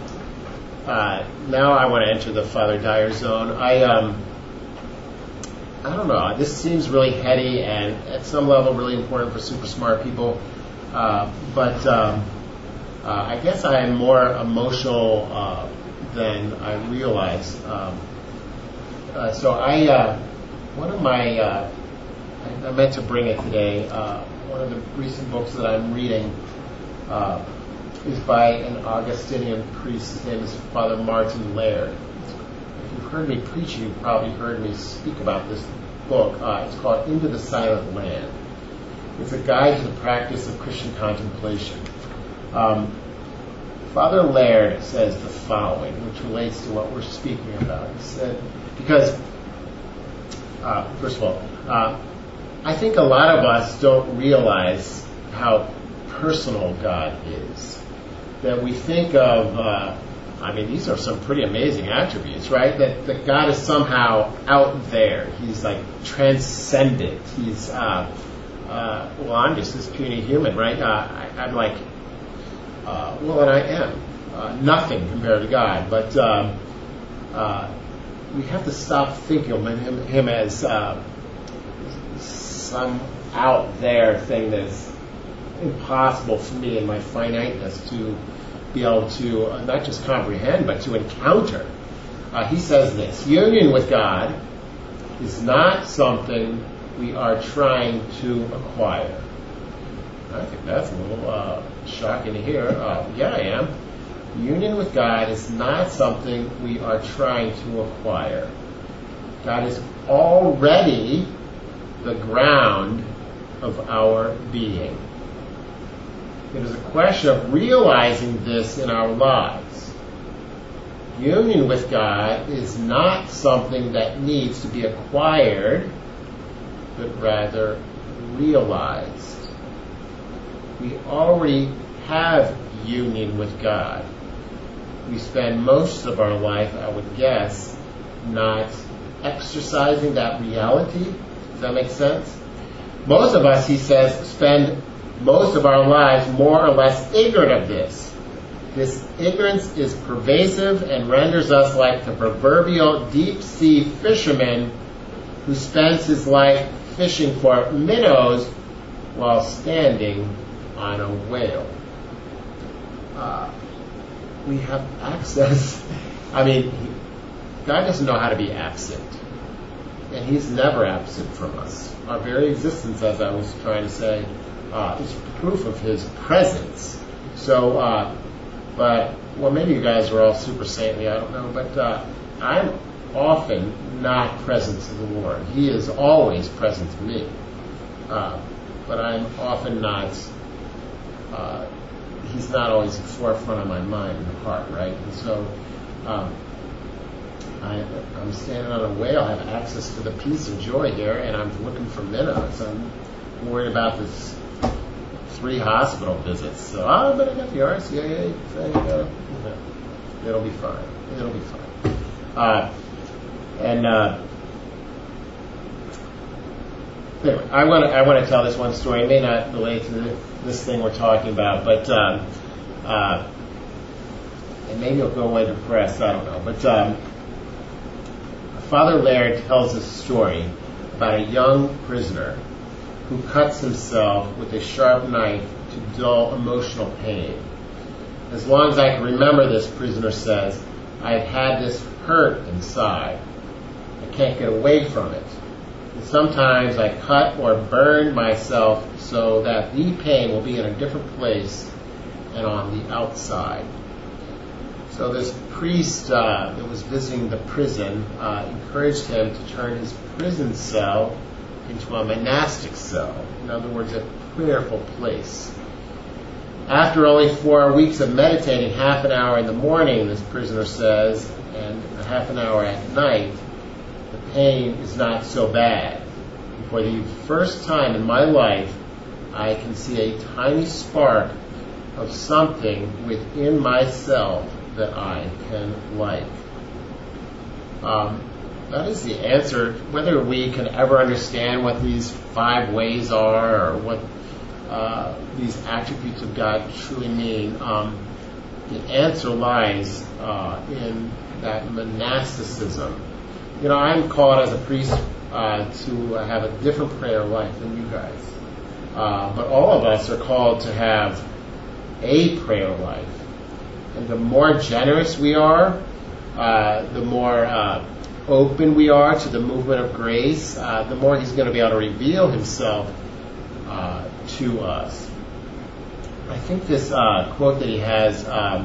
I want to enter the Father Dyer zone. I don't know, this seems really heady and at some level really important for super smart people, but I guess I am more emotional than I realize. So I meant to bring it today. One of the recent books that I'm reading is by an Augustinian priest. His name is Father Martin Laird. If you've heard me preaching, you've probably heard me speak about this book. It's called Into the Silent Land. It's a guide to the practice of Christian contemplation. Father Laird says the following, which relates to what we're speaking about. He said, because, first of all, I think a lot of us don't realize how personal God is. That we think of, these are some pretty amazing attributes, right? That God is somehow out there. He's like transcendent. He's, I'm just this puny human, right? I'm like, and I am. Nothing compared to God. But we have to stop thinking of him as some out there thing that's impossible for me in my finiteness to be able to not just comprehend, but to encounter. He says this: union with God is not something we are trying to acquire. I think that's a little shocking to hear. Yeah, I am. Union with God is not something we are trying to acquire. God is already the ground of our being. It is a question of realizing this in our lives. Union with God is not something that needs to be acquired, but rather realized. We already have union with God. We spend most of our life, I would guess, not exercising that reality. Does that make sense? Most of us, he says, spend most of our lives more or less ignorant of this. This ignorance is pervasive and renders us like the proverbial deep-sea fisherman who spends his life fishing for minnows while standing on a whale. We have access. God doesn't know how to be absent. And he's never absent from us. Our very existence, as I was trying to say, is proof of his presence. So, maybe you guys are all super saintly, I don't know, but I'm often not present to the Lord. He is always present to me. But I'm often not, he's not always at the forefront of my mind and heart, right? And so, I'm standing on a whale, I have access to the peace and joy here, and I'm looking for minnows. I'm worried about this 3 hospital visits. So, but I got the RCIA thing. It'll be fine. It'll be fine. Anyway, I want to tell this one story. It may not relate to this thing we're talking about, but and maybe it'll go away depressed. I don't know. But Father Laird tells a story about a young prisoner who cuts himself with a sharp knife to dull emotional pain. As long as I can remember, this prisoner says, I've had this hurt inside. I can't get away from it. And sometimes I cut or burn myself so that the pain will be in a different place and on the outside. So this priest that was visiting the prison encouraged him to turn his prison cell into a monastic cell. In other words, a prayerful place. After only 4 weeks of meditating, half an hour in the morning, this prisoner says, and a half an hour at night, the pain is not so bad. And for the first time in my life, I can see a tiny spark of something within myself that I can like. That is the answer. Whether we can ever understand what these 5 ways are or what these attributes of God truly mean, the answer lies in that monasticism. You know, I'm called as a priest to have a different prayer life than you guys. But all of us are called to have a prayer life. And the more generous we are, the more open we are to the movement of grace, the more He's going to be able to reveal Himself to us. I think this quote that he has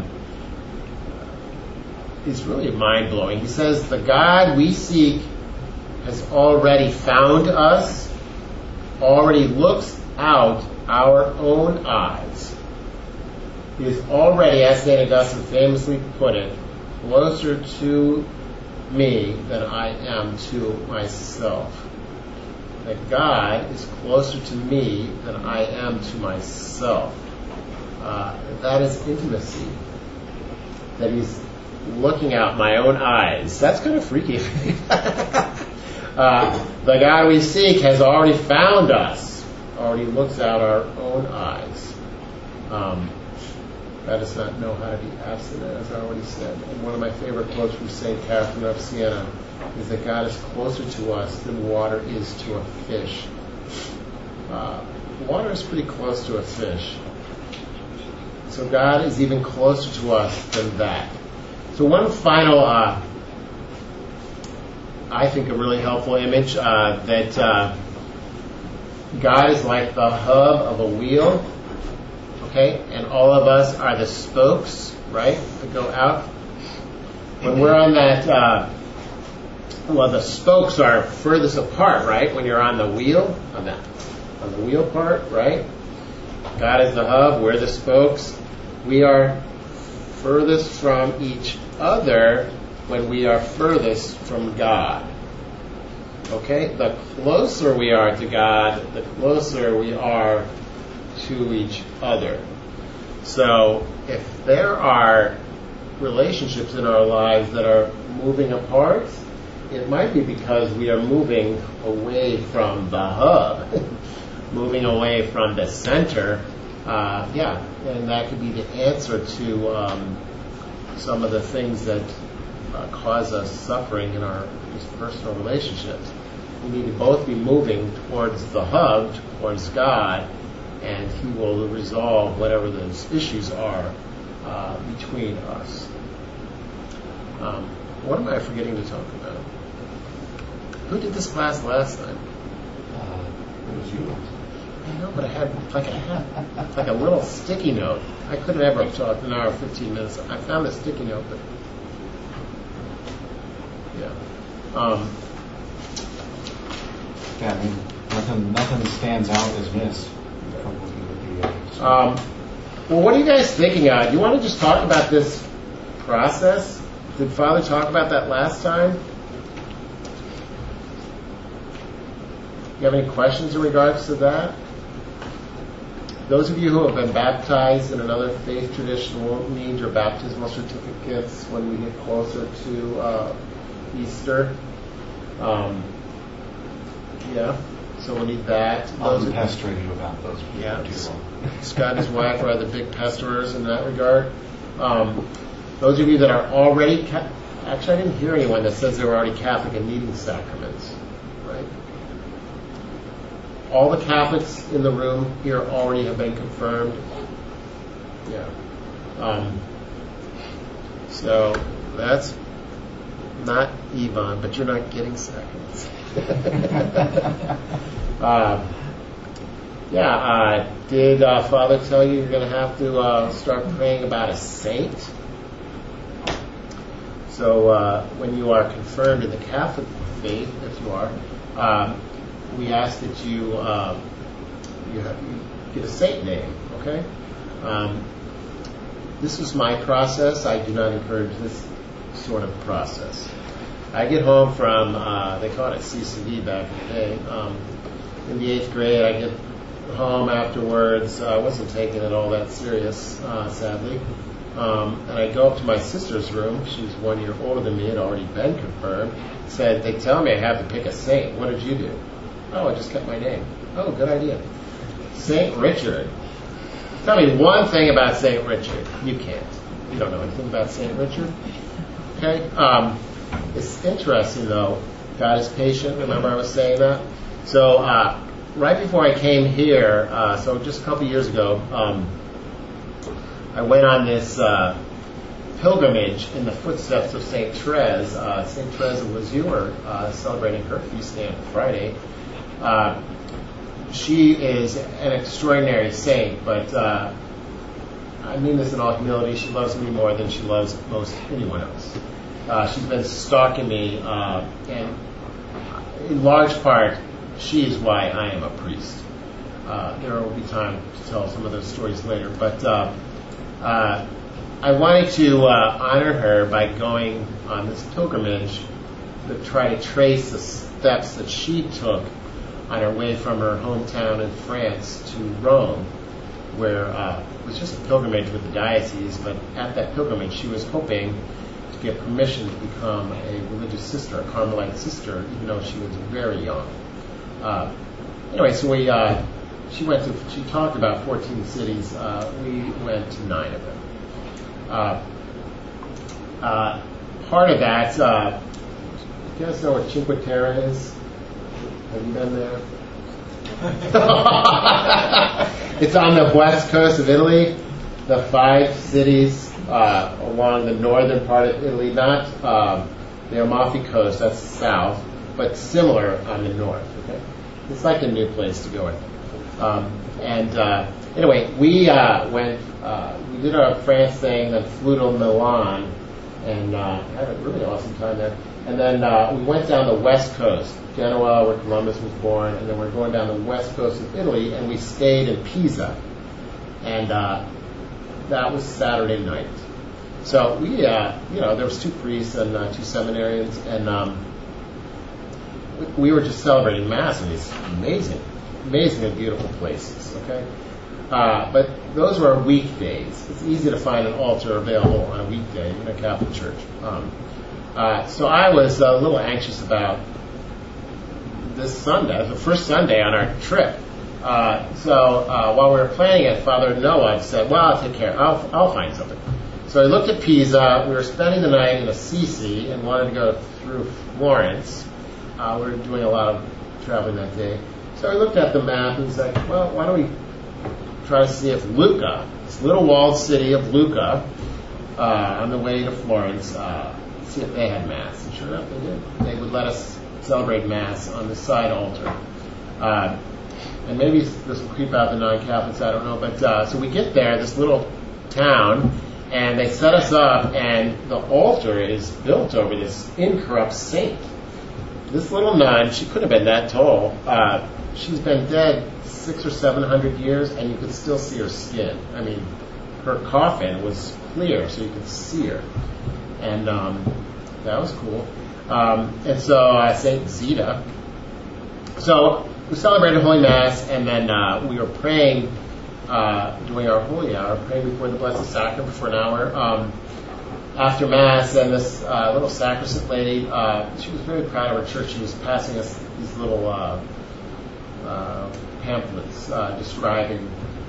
is really mind-blowing. He says, "The God we seek has already found us, already looks out our own eyes. He is already, as St. Augustine famously put it, closer to me than I am to myself." That God is closer to me than I am to myself. That is intimacy. That He's looking out my own eyes. That's kind of freaky. The God we seek has already found us, already looks out our own eyes. God does not know how to be absent, as I already said. And one of my favorite quotes from St. Catherine of Siena is that God is closer to us than water is to a fish. Water is pretty close to a fish. So God is even closer to us than that. So one final, I think a really helpful image, that God is like the hub of a wheel, okay? And all of us are the spokes, right, that go out. When we're on that, the spokes are furthest apart, right? When you're on the wheel, on the wheel part, right? God is the hub, we're the spokes. We are furthest from each other when we are furthest from God. Okay? The closer we are to God, the closer we are to each other. So, if there are relationships in our lives that are moving apart, it might be because we are moving away from the hub, moving away from the center. And that could be the answer to some of the things that cause us suffering in our personal relationships. We need to both be moving towards the hub, towards God, and He will resolve whatever those issues are between us. What am I forgetting to talk about? Who did this class last time? It was you. I know, but I had like a little sticky note. I couldn't ever have talked an hour or 15 minutes. I found a sticky note, but yeah. Yeah, I mean, nothing stands out as missed. Well, what are you guys thinking of? You want to just talk about this process? Did Father talk about that last time? You have any questions in regards to that? Those of you who have been baptized in another faith tradition will need your baptismal certificates when we get closer to Easter. So we'll need that. I'll pester you about those. Yeah, Scott and his wife are the big pesterers in that regard. Those of you that are already actually, I didn't hear anyone that says they were already Catholic and needing sacraments, right? All the Catholics in the room here already have been confirmed. Yeah. So that's not Yvonne, but you're not getting sacraments. Did Father tell you you're going to have to start praying about a saint? So when you are confirmed in the Catholic faith, if you are, we ask that you get a saint name, okay? This is my process. I do not encourage this sort of process. I get home from, they called it CCD back in the day. In the 8th grade, I get home afterwards. I wasn't taking it all that serious, sadly. And I go up to my sister's room. She's 1 year older than me, had already been confirmed. Said, they tell me I have to pick a saint. What did you do? Oh, I just kept my name. Oh, good idea. Saint Richard. Tell me one thing about Saint Richard. You can't. You don't know anything about Saint Richard? Okay? It's interesting, though. God is patient. Remember I was saying that? So, right before I came here, so just a couple years ago, I went on this pilgrimage in the footsteps of St. Therese. St. Therese of Lisieux, we're celebrating her feast day on Friday. She is an extraordinary saint, but I mean this in all humility. She loves me more than she loves most anyone else. She's been stalking me, and in large part, she is why I am a priest. There will be time to tell some of those stories later, but I wanted to honor her by going on this pilgrimage to try to trace the steps that she took on her way from her hometown in France to Rome, where it was just a pilgrimage with the diocese, but at that pilgrimage she was hoping to get permission to become a religious sister, a Carmelite sister, even though she was very young. Anyway, so she talked about 14 cities. We went to 9 of them. Part of that, you guys know what Cinque Terre is? Have you been there? It's on the west coast of Italy. The 5 cities along the northern part of Italy, not the Amalfi Coast, that's south, but similar on the north. Okay, it's like a new place to go in. Anyway, we went. We did our France thing, then flew to Milan, and had a really awesome time there. And then we went down the west coast, Genoa, where Columbus was born, and then we're going down the west coast of Italy, and we stayed in Pisa. And that was Saturday night. So we, there was 2 priests and 2 seminarians, and we were just celebrating Mass in these amazing and beautiful places, okay? But those were weekdays. It's easy to find an altar available on a weekday in a Catholic church. So I was a little anxious about this Sunday, the first Sunday on our trip. So while we were planning it, Father Noah said, well, I'll take care. I'll find something. So I looked at Pisa. We were spending the night in Assisi and wanted to go through Florence. We were doing a lot of traveling that day. So I looked at the map and was like, well, why don't we try to see if Lucca, this little walled city of Lucca, on the way to Florence, see if they had Mass. And sure enough, they did. They would let us celebrate Mass on the side altar. And maybe this will creep out the non-Catholics, I don't know. But so we get there, this little town, and they set us up, and the altar is built over this incorrupt saint. This little nun, she couldn't have been that tall. She's been dead 600 or 700 years, and you could still see her skin. I mean, her coffin was clear, so you could see her. And that was cool. And so Saint Zita. So we celebrated Holy Mass, and then we were praying during our Holy Hour, praying before the Blessed Sacrament for an hour after Mass. And this little sacristan lady, she was very proud of her church. She was passing us these little pamphlets describing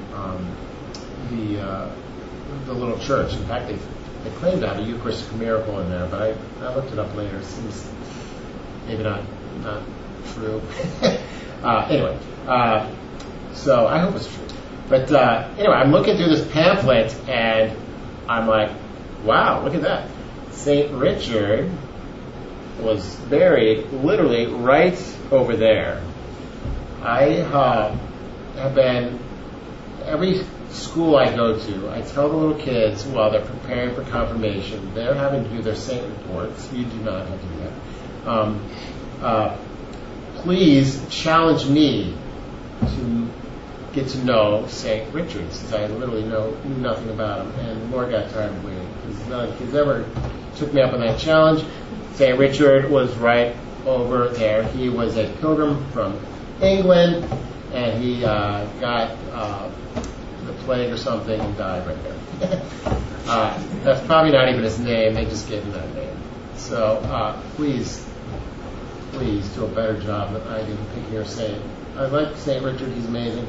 the little church. In fact, they claim to have a Eucharistic miracle in there, but I looked it up later. It seems maybe not true. Anyway, so I hope it's true. But anyway, I'm looking through this pamphlet, and I'm like, wow, look at that. St. Richard was buried literally right over there. I have been, every school I go to, I tell the little kids while they're preparing for confirmation, they're having to do their saint reports. You do not have to do that. Please challenge me to get to know St. Richard, since I literally knew nothing about him, and the Lord got tired of waiting, because none of the kids ever took me up on that challenge. St. Richard was right over there. He was a pilgrim from England, and he got the plague or something and died right there. That's probably not even his name. They just gave him that name. So please do a better job than I do picking your saint. I like St. Richard. He's amazing.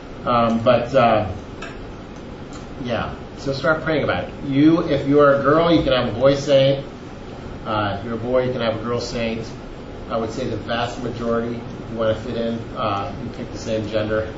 Yeah. So start praying about it. If you're a girl, you can have a boy saint. If you're a boy, you can have a girl saint. I would say the vast majority, if you want to fit in, you pick the same gender.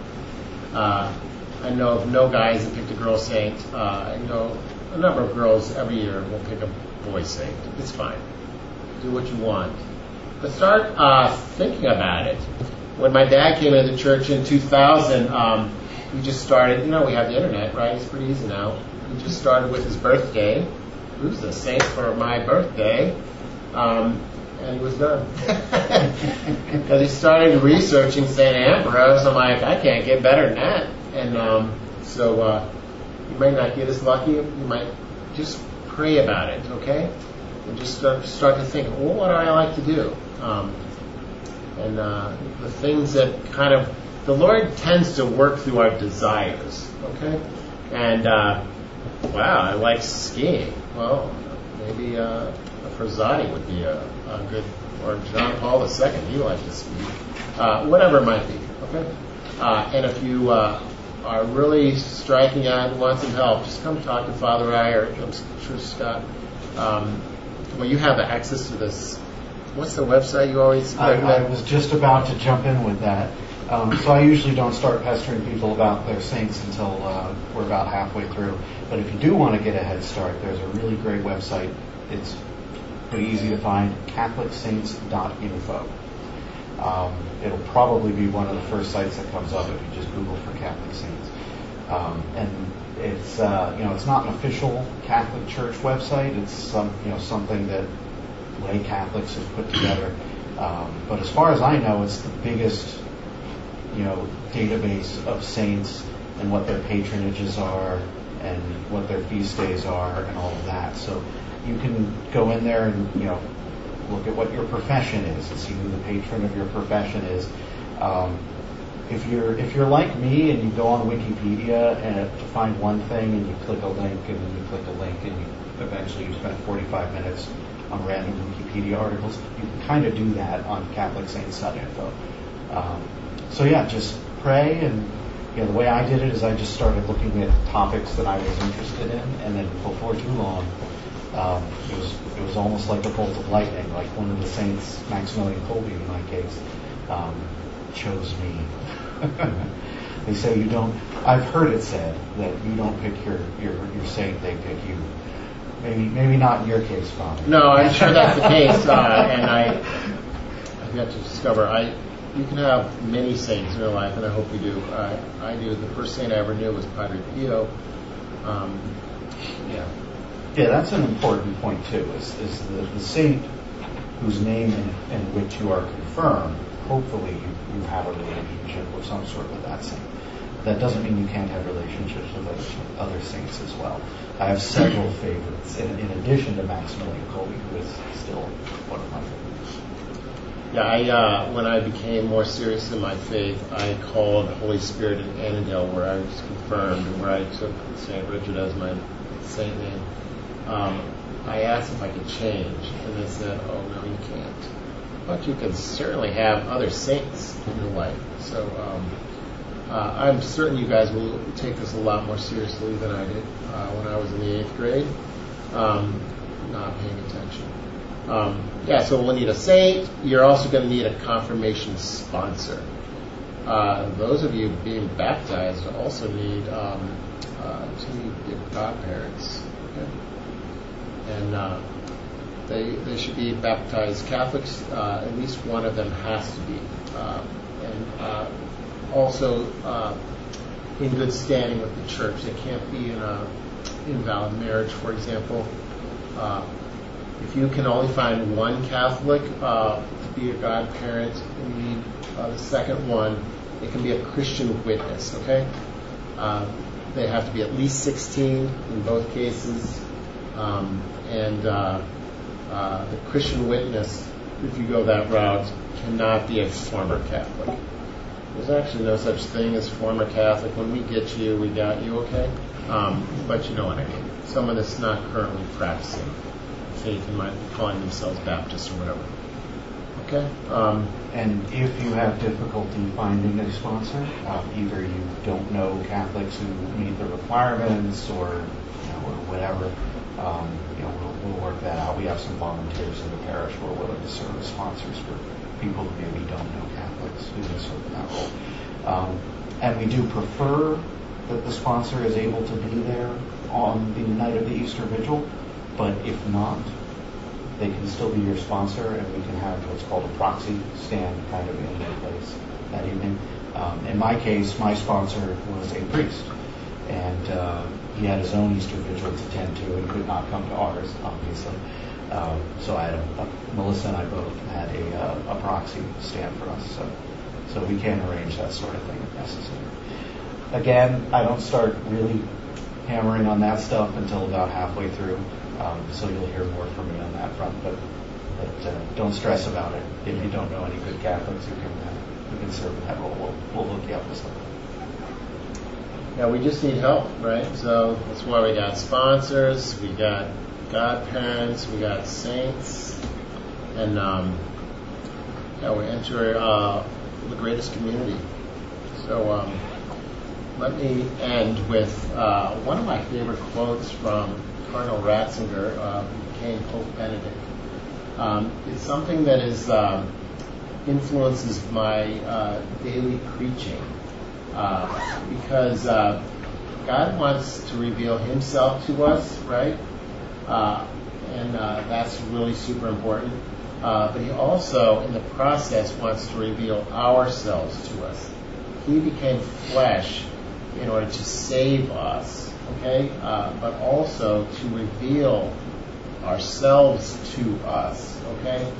I know of no guys that picked a girl saint. I know a number of girls every year will pick a boy saint. It's fine. Do what you want. But start thinking about it. When my dad came into the church in 2000, he just started, we have the internet, right? It's pretty easy now. He just started with his birthday. Who's the saint for my birthday? And he was done. Because he started researching St. Ambrose. I'm like, I can't get better than that. And so you might not get as lucky. You might just pray about it, okay? And just start to think, well, what do I like to do? And the things that the Lord tends to work through our desires, okay? And, wow, I like skiing. Well, maybe a Frazzati would be a good, or John Paul II, he liked to ski. Whatever it might be, okay? And if you are really striking out and want some help, just come talk to Father I, or I'm sure Scott. Well, you have access to this. What's the website you always... I was just about to jump in with that. So I usually don't start pestering people about their saints until we're about halfway through. But if you do want to get a head start, there's a really great website. It's pretty easy to find, catholicsaints.info. It'll probably be one of the first sites that comes up if you just Google for Catholic saints. And it's it's not an official Catholic Church website. It's something that lay Catholics have put together. But as far as I know, it's the biggest database of saints and what their patronages are and what their feast days are and all of that. So you can go in there and look at what your profession is and see who the patron of your profession is. If you're like me and you go on Wikipedia and to find one thing and you click a link and then you click a link and eventually you spend 45 minutes on random Wikipedia articles, you can kind of do that on catholicsaints.info. So yeah, just pray, and the way I did it is I just started looking at topics that I was interested in, and then before too long, it was almost like a bolt of lightning. Like one of the saints, Maximilian Kolbe in my case, chose me. They say you don't. I've heard it said that you don't pick your saint; they pick you. Maybe not in your case, Father. No, I'm sure that's the case, and I've got to discover you can have many saints in your life, and I hope you do. I do. The first saint I ever knew was Padre Pio. Yeah, that's an important point too. Is the saint whose name in which you are confirmed? Hopefully, you have a relationship of some sort with that saint. That doesn't mean you can't have relationships with other saints as well. I have several favorites, in addition to Maximilian Kolbe, who is still one of my favorites. Yeah, when I became more serious in my faith, I called Holy Spirit in Annandale, where I was confirmed, and where I took St. Richard as my saint name. I asked if I could change, and they said, "Oh no, you can't. But you can certainly have other saints in your life." So I'm certain you guys will take this a lot more seriously than I did when I was in the 8th grade, not paying attention. So we'll need a saint. You're also going to need a confirmation sponsor. Those of you being baptized also need to give godparents. Okay? And they should be baptized Catholics. At least one of them has to be. And also in good standing with the church. They can't be in an invalid marriage, for example. If you can only find one Catholic to be a godparent, you need the second one. It can be a Christian witness, okay? They have to be at least 16 in both cases. The Christian witness, if you go that route, cannot be a former Catholic. There's actually no such thing as former Catholic. When we get you, we got you, okay? But you know what I mean. Someone that's not currently practicing faith and might be calling themselves Baptist or whatever. Okay? And if you have difficulty finding a sponsor, either you don't know Catholics who meet the requirements or whatever, we'll work that out. We have some volunteers in the parish who are willing to serve as sponsors for people who maybe don't know Catholics who can serve in that role. And we do prefer that the sponsor is able to be there on the night of the Easter Vigil, but if not, they can still be your sponsor, and we can have what's called a proxy stand kind of in their place that evening. In my case, my sponsor was a priest, and he had his own Easter Vigil to tend to and could not come to ours, obviously. So I had Melissa and I both had a proxy stand for us, so we can arrange that sort of thing if necessary. Again, I don't start really hammering on that stuff until about halfway through, so you'll hear more from me on that front. But don't stress about it. If you don't know any good Catholics who can serve in that role, we'll look you up with something. Yeah, we just need help, right? So that's why we got sponsors, we got godparents, we got saints, and we enter the greatest community. So let me end with one of my favorite quotes from Cardinal Ratzinger, who became Pope Benedict. It's something that influences my daily preaching. Because God wants to reveal Himself to us, right? And that's really super important. But He also, in the process, wants to reveal ourselves to us. He became flesh in order to save us, okay? But also to reveal ourselves to us, okay?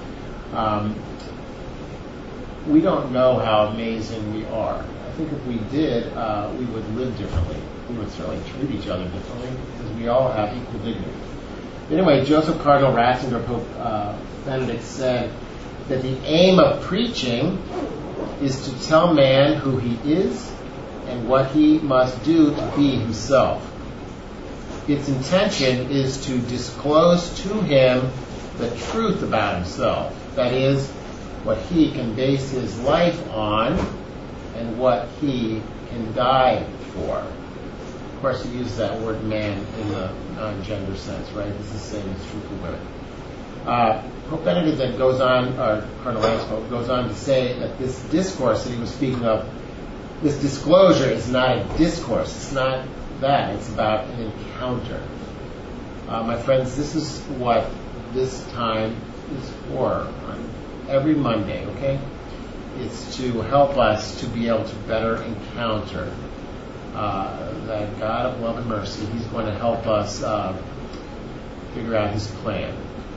We don't know how amazing we are. I think if we did, we would live differently. We would certainly treat each other differently because we all have equal dignity. Anyway, Joseph Cardinal Ratzinger, Pope Benedict, said that the aim of preaching is to tell man who he is and what he must do to be himself. Its intention is to disclose to him the truth about himself, that is, what he can base his life on and what he can die for. Of course, he uses that word man in the non-gender sense, right? It's the same as true for women. Pope Benedict then goes on, or Cardinal Ratzinger goes on to say that this discourse that he was speaking of, this disclosure is not a discourse. It's not that. It's about an encounter. My friends, this is what this time is for on every Monday, okay? It's to help us to be able to better encounter that God of love and mercy. He's going to help us figure out His plan.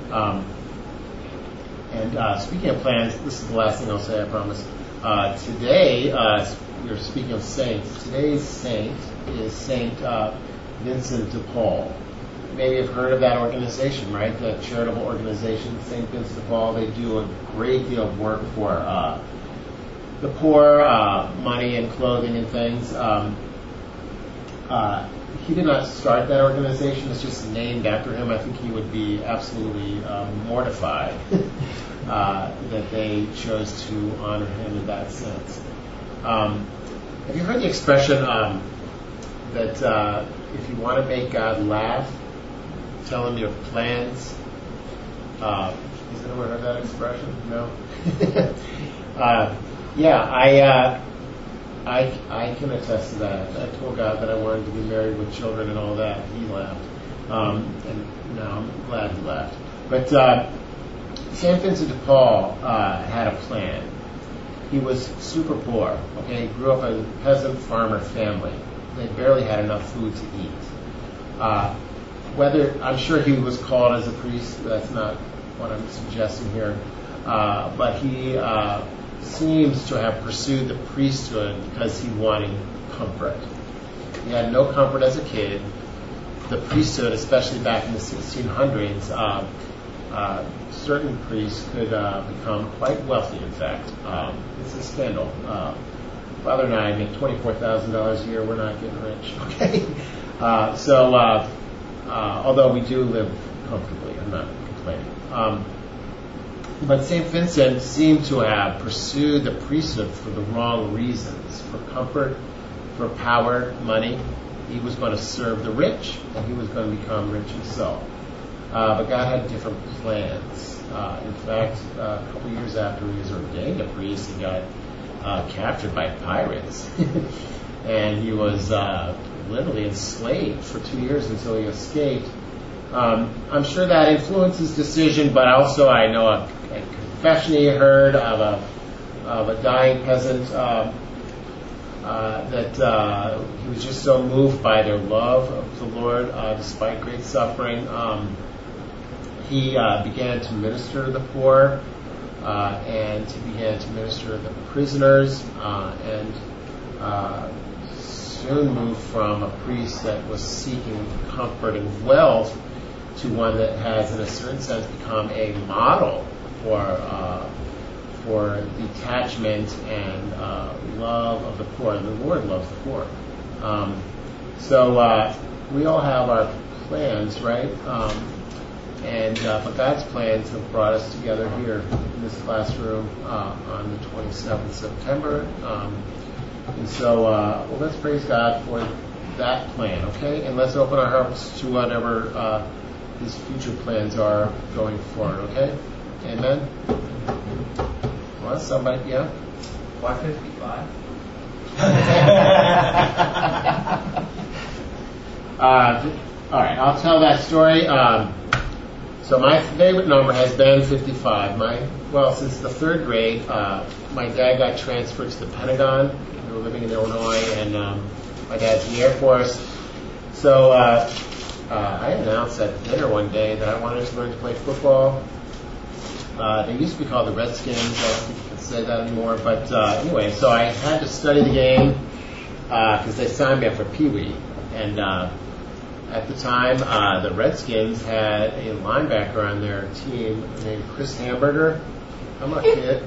And speaking of plans, this is the last thing I'll say, I promise. Today, we're speaking of saints. Today's saint is Saint Vincent de Paul. Maybe you've heard of that organization, right? The charitable organization, St. Vincent de Paul. They do a great deal of work for the poor, money and clothing and things. He did not start that organization. It's just named after him. I think he would be absolutely mortified that they chose to honor him in that sense. Have you heard the expression that if you want to make God laugh, tell Him your plans? Has anyone heard that expression? No? I can attest to that. I told God that I wanted to be married with children and all that. He laughed. And now I'm glad He laughed. But St. Vincent de Paul had a plan. He was super poor. Okay, he grew up in a peasant farmer family. They barely had enough food to eat. I'm sure he was called as a priest. That's not what I'm suggesting here. But he seems to have pursued the priesthood because he wanted comfort. He had no comfort as a kid. The priesthood, especially back in the 1600s, certain priests could become quite wealthy, in fact. It's a scandal. Father and I make $24,000 a year. We're not getting rich, okay? Although we do live comfortably, I'm not complaining. But St. Vincent seemed to have pursued the priesthood for the wrong reasons, for comfort, for power, money. He was going to serve the rich, and he was going to become rich himself. But God had different plans. In fact, a couple years after he was ordained a priest, he got captured by pirates. And he was literally enslaved for 2 years until he escaped. I'm sure that influenced his decision, but also I know a confession he heard of a dying peasant that he was just so moved by their love of the Lord despite great suffering. He began to minister to the poor, and he began to minister to the prisoners, and soon moved from a priest that was seeking comfort and wealth to one that has, in a certain sense, become a model for detachment and love of the poor. The Lord loves the poor. So we all have our plans, right? But God's plans have brought us together here in this classroom on the 27th of September. And so, let's praise God for that plan, okay? And let's open our hearts to whatever His future plans are going forward, okay? Amen? Well, somebody, yeah? Why 55? All right, I'll tell that story. So my favorite number has been 55. Since the third grade, my dad got transferred to the Pentagon. We were living in Illinois, and my dad's in the Air Force. So I announced at dinner one day that I wanted to learn to play football. They used to be called the Redskins. I don't think you can say that anymore. But anyway, so I had to study the game because they signed me up for Pee Wee. And at the time, the Redskins had a linebacker on their team named Chris Hamburger. I'm a kid.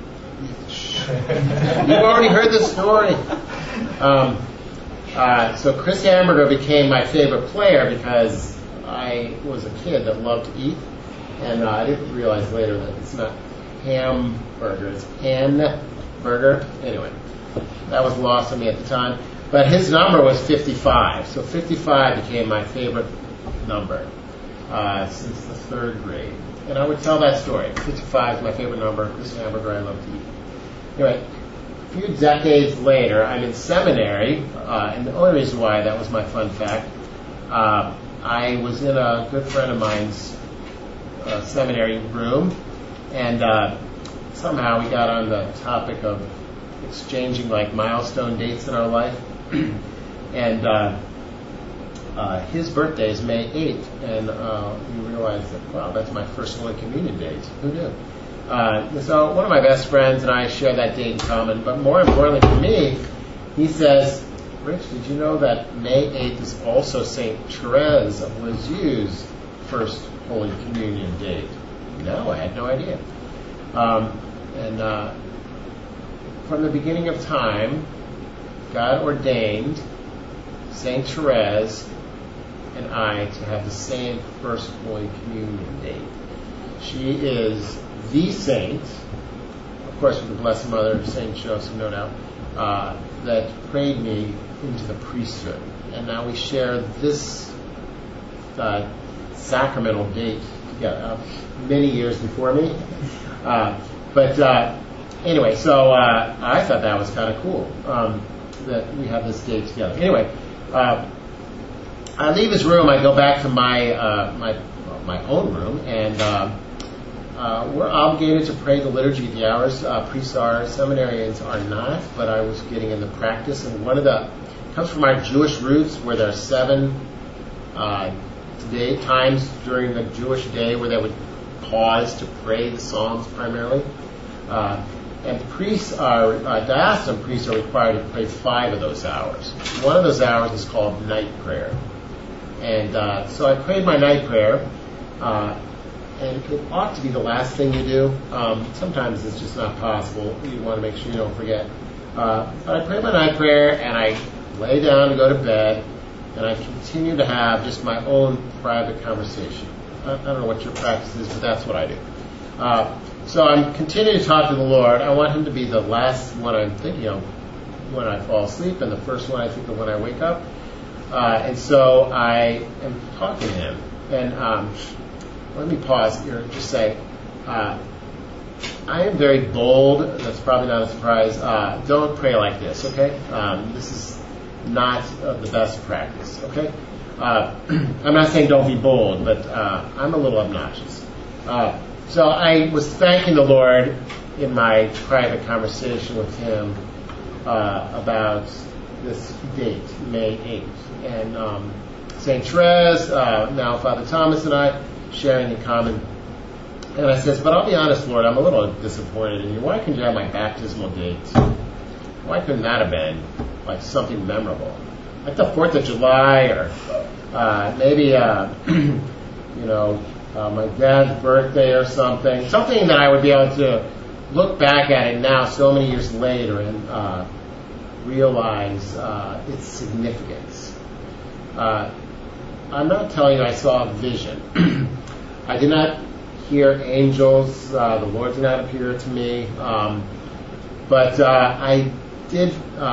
You've already heard this story. So Chris Hamburger became my favorite player because I was a kid that loved to eat. And I didn't realize later that it's not hamburger, it's hamburger. Anyway, that was lost on me at the time. But his number was 55. So 55 became my favorite number since the third grade. And I would tell that story. 55 is my favorite number. Chris Hamburger, I love to eat. Anyway, a few decades later, I'm in seminary. And the only reason why that was my fun fact, I was in a good friend of mine's seminary room, and somehow we got on the topic of exchanging like milestone dates in our life. And his birthday is May 8th, and we realized that, wow, that's my first Holy Communion date. Who knew? So one of my best friends and I share that date in common, but more importantly for me, he says, Rich, did you know that May 8th is also St. Therese of Lisieux's first Holy Communion date? No, I had no idea. And from the beginning of time, God ordained St. Therese and I to have the same first Holy Communion date. She is the saint, of course with the Blessed Mother, St. Joseph, no doubt, that prayed me into the priesthood. And now we share this sacramental date together, many years before me. Anyway, so I thought that was kind of cool that we have this date together. Anyway, I leave his room. I go back to my own room, and we're obligated to pray the liturgy of the hours. Priests are, seminarians are not, but I was getting in the practice. And one of the comes from our Jewish roots, where there are 7 times during the Jewish day where they would pause to pray the Psalms primarily. And priests are, diocesan priests are required to pray 5 of those hours. One of those hours is called night prayer. And so I prayed my night prayer, and it ought to be the last thing you do. Sometimes it's just not possible. You want to make sure you don't forget. But I pray my night prayer, and I lay down to go to bed, and I continue to have just my own private conversation. I don't know what your practice is, but that's what I do. So I'm continuing to talk to the Lord. I want Him to be the last one I'm thinking of when I fall asleep, and the first one I think of when I wake up. And so I am talking to Him. And let me pause here and just say, I am very bold. That's probably not a surprise. Don't pray like this, okay? This is not the best practice, okay? I'm not saying don't be bold, but I'm a little obnoxious. So I was thanking the Lord in my private conversation with Him about this date, May 8th. And St. Therese, now Father Thomas and I, sharing in common. And I says, but I'll be honest, Lord, I'm a little disappointed in you. Why couldn't you have my baptismal date? Why couldn't that have been like something memorable? Like the 4th of July, or maybe, my dad's birthday or something. Something that I would be able to look back at it now so many years later and realize its significance. I'm not telling you I saw a vision. I did not hear angels. The Lord did not appear to me. But I did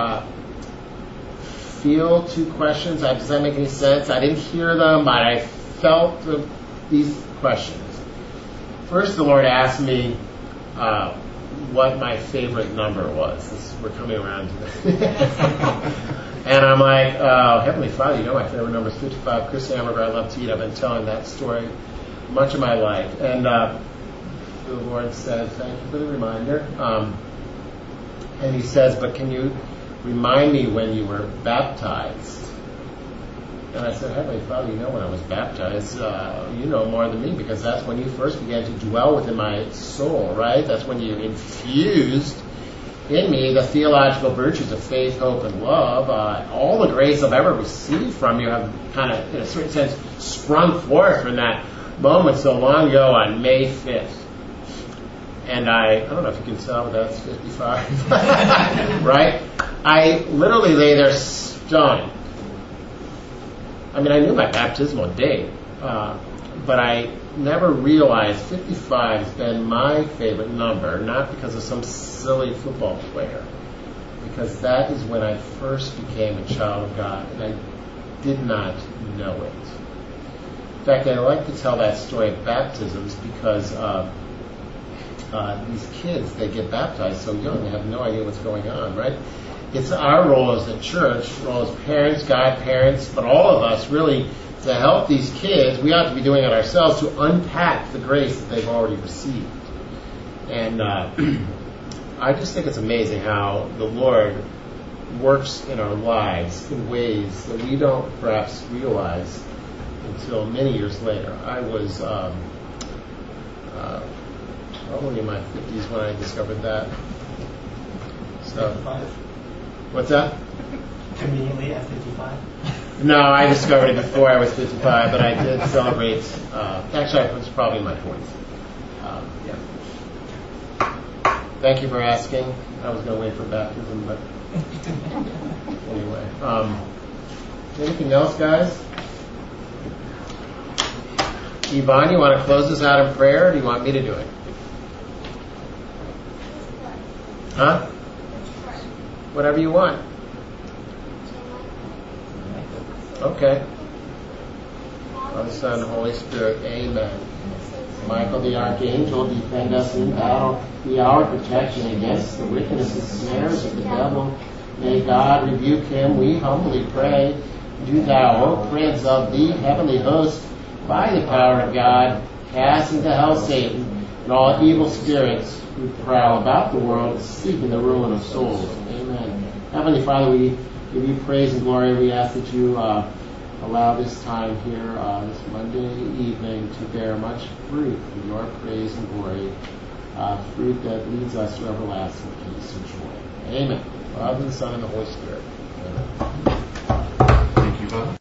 feel 2 questions. Does that make any sense? I didn't hear them, but I felt these questions. First, the Lord asked me what my favorite number was. We're coming around to this. And I'm like, Heavenly Father, you know my favorite number is 55. Chris Hamburger, I love to eat. I've been telling that story much of my life. And the Lord said, thank you for the reminder. And He says, but can you remind me when you were baptized? And I said, Heavenly Father, you know when I was baptized, you know more than me, because that's when you first began to dwell within my soul, right? That's when you infused in me the theological virtues of faith, hope, and love. All the grace I've ever received from you have kind of, in a certain sense, sprung forth from that moment so long ago on May 5th. And I don't know if you can tell, but that's 55. Right? I literally lay there stunned. I mean, I knew my baptismal date, but I never realized 55 has been my favorite number, not because of some silly football player, because that is when I first became a child of God, and I did not know it. In fact, I like to tell that story of baptisms because these kids, they get baptized so young, they have no idea what's going on, right? It's our role as the church, role as parents, godparents, but all of us really, to help these kids, we ought to be doing it ourselves to unpack the grace that they've already received. And I just think it's amazing how the Lord works in our lives in ways that we don't perhaps realize until many years later. I was probably in my 50s when I discovered that. So, 55. What's that? Conveniently at 55? No, I discovered it before I was 55, but I did celebrate. Actually, I was probably in my 40s. Yeah. Thank you for asking. I was going to wait for baptism, but anyway. Anything else, guys? Yvonne, you want to close us out in prayer, or do you want me to do it? Huh? Whatever you want. Okay. Father, Son, Holy Spirit, amen. Michael the Archangel, defend us in battle. Be our protection against the wickedness and snares of the devil. May God rebuke him, we humbly pray. Do thou, O Prince of the heavenly host, by the power of God, cast into hell Satan and all evil spirits who prowl about the world, seeking the ruin of souls. Amen. Heavenly Father, we give you praise and glory. We ask that you allow this time here, this Monday evening, to bear much fruit for your praise and glory, fruit that leads us to everlasting peace and joy. Amen. Father, the Son, and the Holy Spirit. Amen. Thank you, Father.